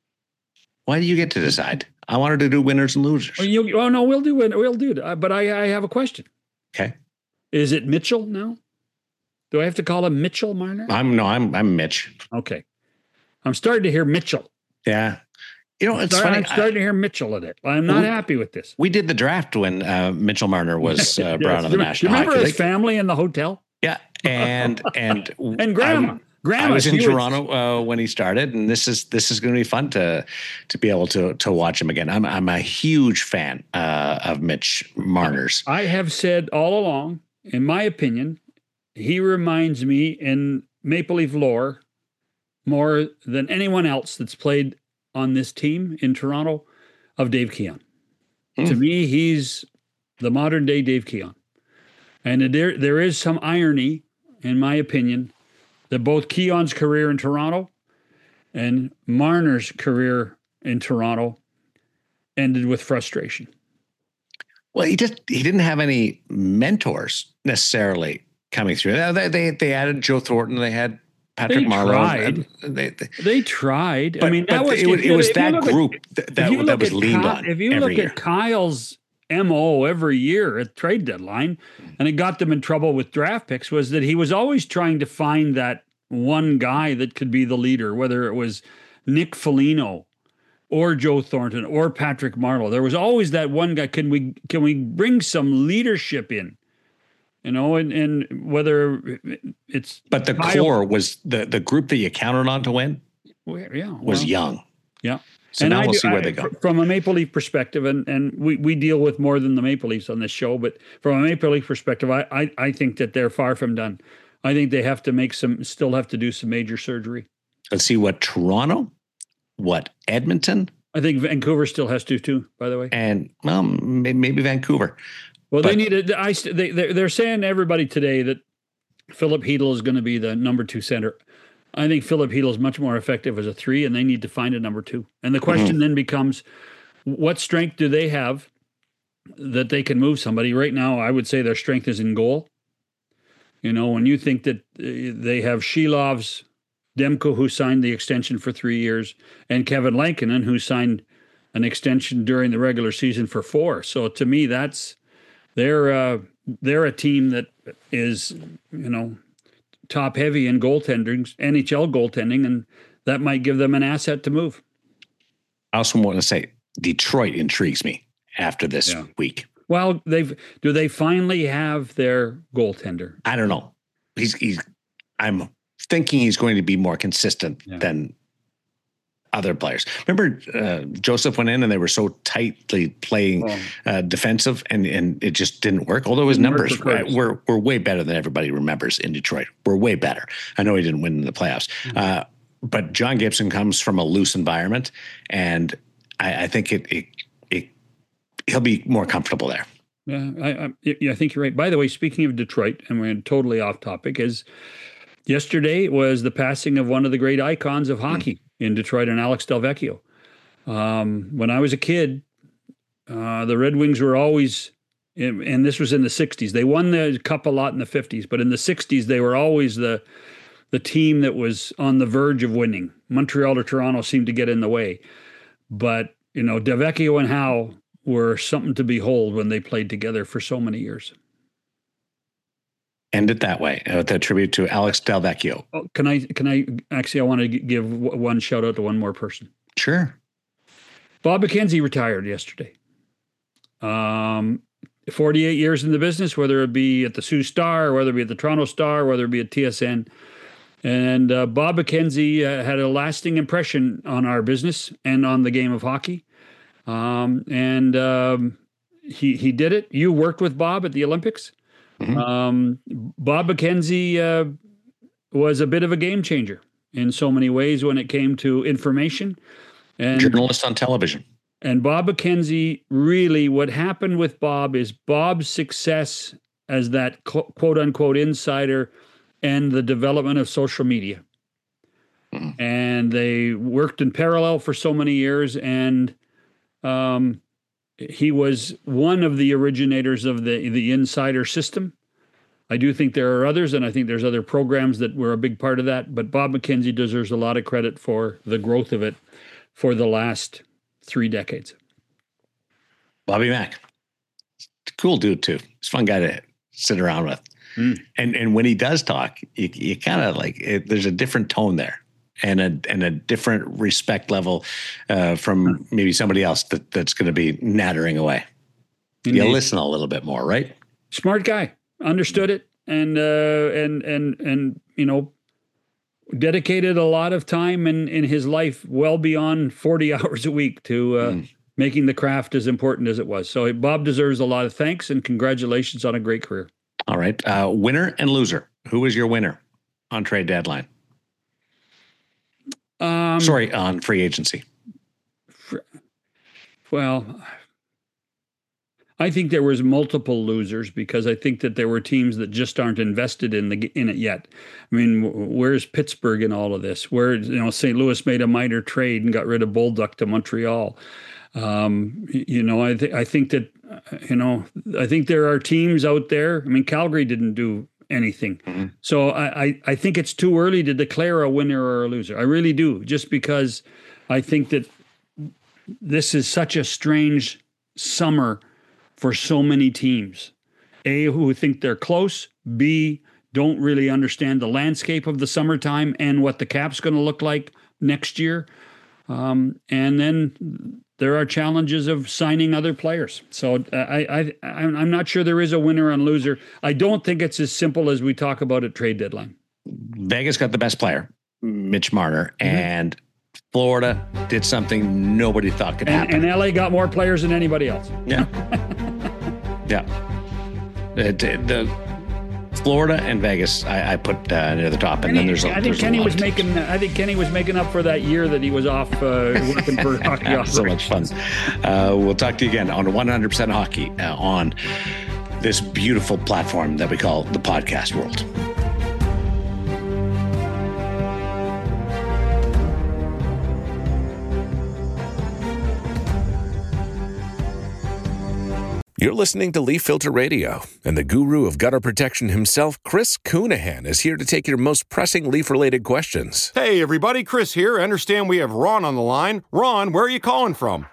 Why do you get to decide? I wanted to do winners and losers. Oh, no, we'll do it. But I have a question. Okay. Is it Mitchell now? Do I have to call him Mitchell Marner? I'm Mitch. Okay. I'm starting to hear Mitchell. Yeah. You know, it's funny. I'm starting to hear Mitchell in it. I'm not happy with this. We did the draft when Mitchell Marner was brought on the National Remember Hockey his League. family in the hotel? Yeah. And Grandma. I was in Toronto when he started, and this is going to be fun to be able to watch him again. I'm a huge fan of Mitch Marner's. I have said all along, in my opinion, he reminds me in Maple Leaf lore more than anyone else that's played on this team in Toronto of Dave Keon. To me, he's the modern day Dave Keon. And there is some irony, in my opinion, that both Keon's career in Toronto and Marner's career in Toronto ended with frustration. Well, he didn't have any mentors necessarily coming through. They added Joe Thornton. They had Patrick Marleau. They tried. But, I mean, that it was that group that was leaned on. If you look at Kyle's MO every year at trade deadline, and it got them in trouble with draft picks, was that he was always trying to find that one guy that could be the leader, whether it was Nick Foligno or Joe Thornton or Patrick Marleau. There was always that one guy. Can we bring some leadership in? You know, and whether it's... But the core was the group that you counted on to win was young. Yeah. So now we'll see where they go. From a Maple Leaf perspective, and we deal with more than the Maple Leafs on this show, but from a Maple Leaf perspective, I think that they're far from done. I think they have to still have to do some major surgery. Let's see what Toronto, what Edmonton. I think Vancouver still has to too, by the way. And, well, maybe Vancouver. Well, they need it. They're saying to everybody today that Philip Hedl is going to be the number 2 center. I think Philip Hedl is much more effective as a 3, and they need to find a number 2. And the question then becomes, what strength do they have that they can move somebody? Right now, I would say their strength is in goal. You know, when you think that they have Shilovs, Demko, who signed the extension for 3 years, and Kevin Lankinen, who signed an extension during the regular season for 4. So to me, they're a team that is, you know, top heavy in goaltending, NHL goaltending, and that might give them an asset to move. I also want to say Detroit intrigues me after this week. Well, do they finally have their goaltender? I don't know. I'm thinking he's going to be more consistent than other players. Remember, Joseph went in and they were so tightly playing defensive, and it just didn't work. Although his numbers were way better than everybody remembers in Detroit. We're way better. I know he didn't win in the playoffs, but John Gibson comes from a loose environment, and I think he'll be more comfortable there. Yeah, I think you're right. By the way, speaking of Detroit, and we're totally off topic, is yesterday was the passing of one of the great icons of hockey in Detroit, and Alex Delvecchio. When I was a kid, the Red Wings were always, and this was in the 60s. They won the cup a lot in the 50s, but in the 60s, they were always the team that was on the verge of winning. Montreal or Toronto seemed to get in the way. But, you know, Delvecchio and Howe were something to behold when they played together for so many years. End it that way, with a tribute to Alex Delvecchio. Oh, can I actually, I want to give one shout out to one more person. Sure. Bob McKenzie retired yesterday. 48 years in the business, whether it be at the Sioux Star, whether it be at the Toronto Star, whether it be at TSN. And Bob McKenzie had a lasting impression on our business and on the game of hockey. He did it. You worked with Bob at the Olympics. Bob McKenzie was a bit of a game changer in so many ways when it came to information. And journalist on television. And Bob McKenzie, really what happened with Bob is Bob's success as that quote unquote insider and the development of social media. and they worked in parallel for so many years. And he was one of the originators of the insider system. I do think there are others, and I think there's other programs that were a big part of that. But Bob McKenzie deserves a lot of credit for the growth of it for the last 3 decades. Bobby Mack, cool dude too. He's a fun guy to sit around with. And when he does talk, you kind of like there's a different tone there, and a different respect level from maybe somebody else that's going to be nattering away. Indeed. You listen a little bit more, right? Smart guy, understood it, and dedicated a lot of time in his life, well beyond 40 hours a week, to making the craft as important as it was. So Bob deserves a lot of thanks and congratulations on a great career. All right. Winner and loser. Who was your winner on trade deadline? On free agency. Well, I think there was multiple losers because I think that there were teams that just aren't invested in it yet. I mean, where's Pittsburgh in all of this? Where St. Louis made a minor trade and got rid of Bolduc to Montreal. I think there are teams out there. I mean, Calgary didn't do anything. Mm-hmm. So I think it's too early to declare a winner or a loser. I really do, just because I think that this is such a strange summer for so many teams. A, who think they're close. B, don't really understand the landscape of the summertime and what the cap's going to look like next year. And then there are challenges of signing other players. So I'm not sure there is a winner and loser. I don't think it's as simple as we talk about at trade deadline. Vegas got the best player, Mitch Marner, and Florida did something nobody thought could happen. And LA got more players than anybody else. Yeah. Yeah. The Florida and Vegas, I put near the top, and then there's. I think Kenny was making up for that year that he was off working for hockey operations. So much fun. We'll talk to you again on 100% Hockey on this beautiful platform that we call the podcast world. You're listening to Leaf Filter Radio, and the guru of gutter protection himself, Chris Coonahan, is here to take your most pressing leaf-related questions. Hey, everybody, Chris here. I understand we have Ron on the line. Ron, where are you calling from?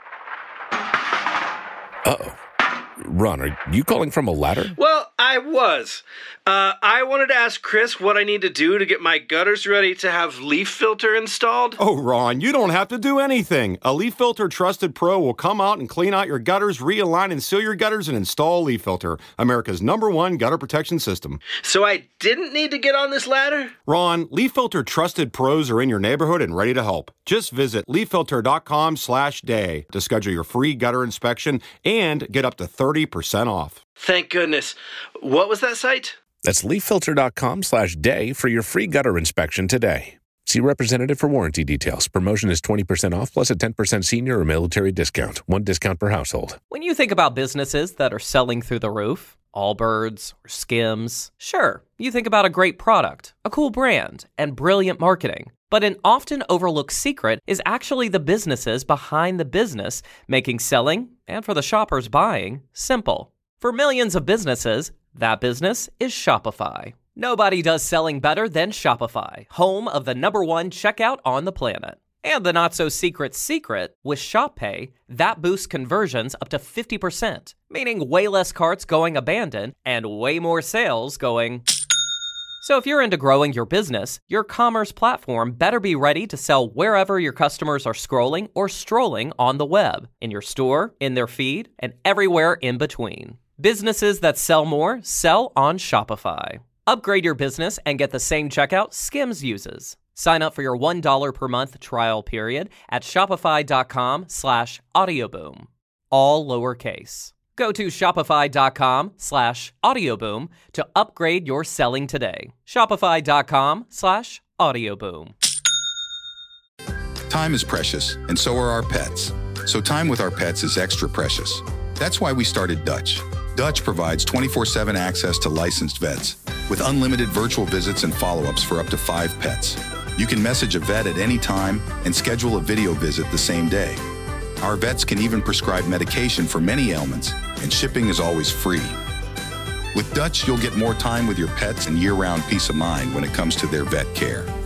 Uh-oh. Ron, are you calling from a ladder? Well, I was. I wanted to ask Chris what I need to do to get my gutters ready to have Leaf Filter installed. Oh, Ron, you don't have to do anything. A Leaf Filter Trusted Pro will come out and clean out your gutters, realign and seal your gutters, and install Leaf Filter, America's #1 gutter protection system. So I didn't need to get on this ladder? Ron, Leaf Filter Trusted Pros are in your neighborhood and ready to help. Just visit leaffilter.com/day to schedule your free gutter inspection and get up to 30% off. Thank goodness. What was that site? That's leaffilter.com/day for your free gutter inspection today. See representative for warranty details. Promotion is 20% off plus a 10% senior or military discount. 1 discount per household. When you think about businesses that are selling through the roof, Allbirds or Skims, sure, you think about a great product, a cool brand, and brilliant marketing. But an often overlooked secret is actually the businesses behind the business, making selling, and for the shoppers buying, simple. For millions of businesses, that business is Shopify. Nobody does selling better than Shopify, home of the #1 checkout on the planet. And the not-so-secret secret, with Shop Pay, that boosts conversions up to 50%, meaning way less carts going abandoned and way more sales going... So if you're into growing your business, your commerce platform better be ready to sell wherever your customers are scrolling or strolling on the web, in your store, in their feed, and everywhere in between. Businesses that sell more sell on Shopify. Upgrade your business and get the same checkout Skims uses. Sign up for your $1 per month trial period at shopify.com/audioboom. All lowercase. Go to shopify.com/audioboom to upgrade your selling today. Shopify.com/audioboom. Time is precious, and so are our pets. So time with our pets is extra precious. That's why we started Dutch. Dutch provides 24/7 access to licensed vets with unlimited virtual visits and follow-ups for up to 5 pets. You can message a vet at any time and schedule a video visit the same day. Our vets can even prescribe medication for many ailments, and shipping is always free. With Dutch, you'll get more time with your pets and year-round peace of mind when it comes to their vet care.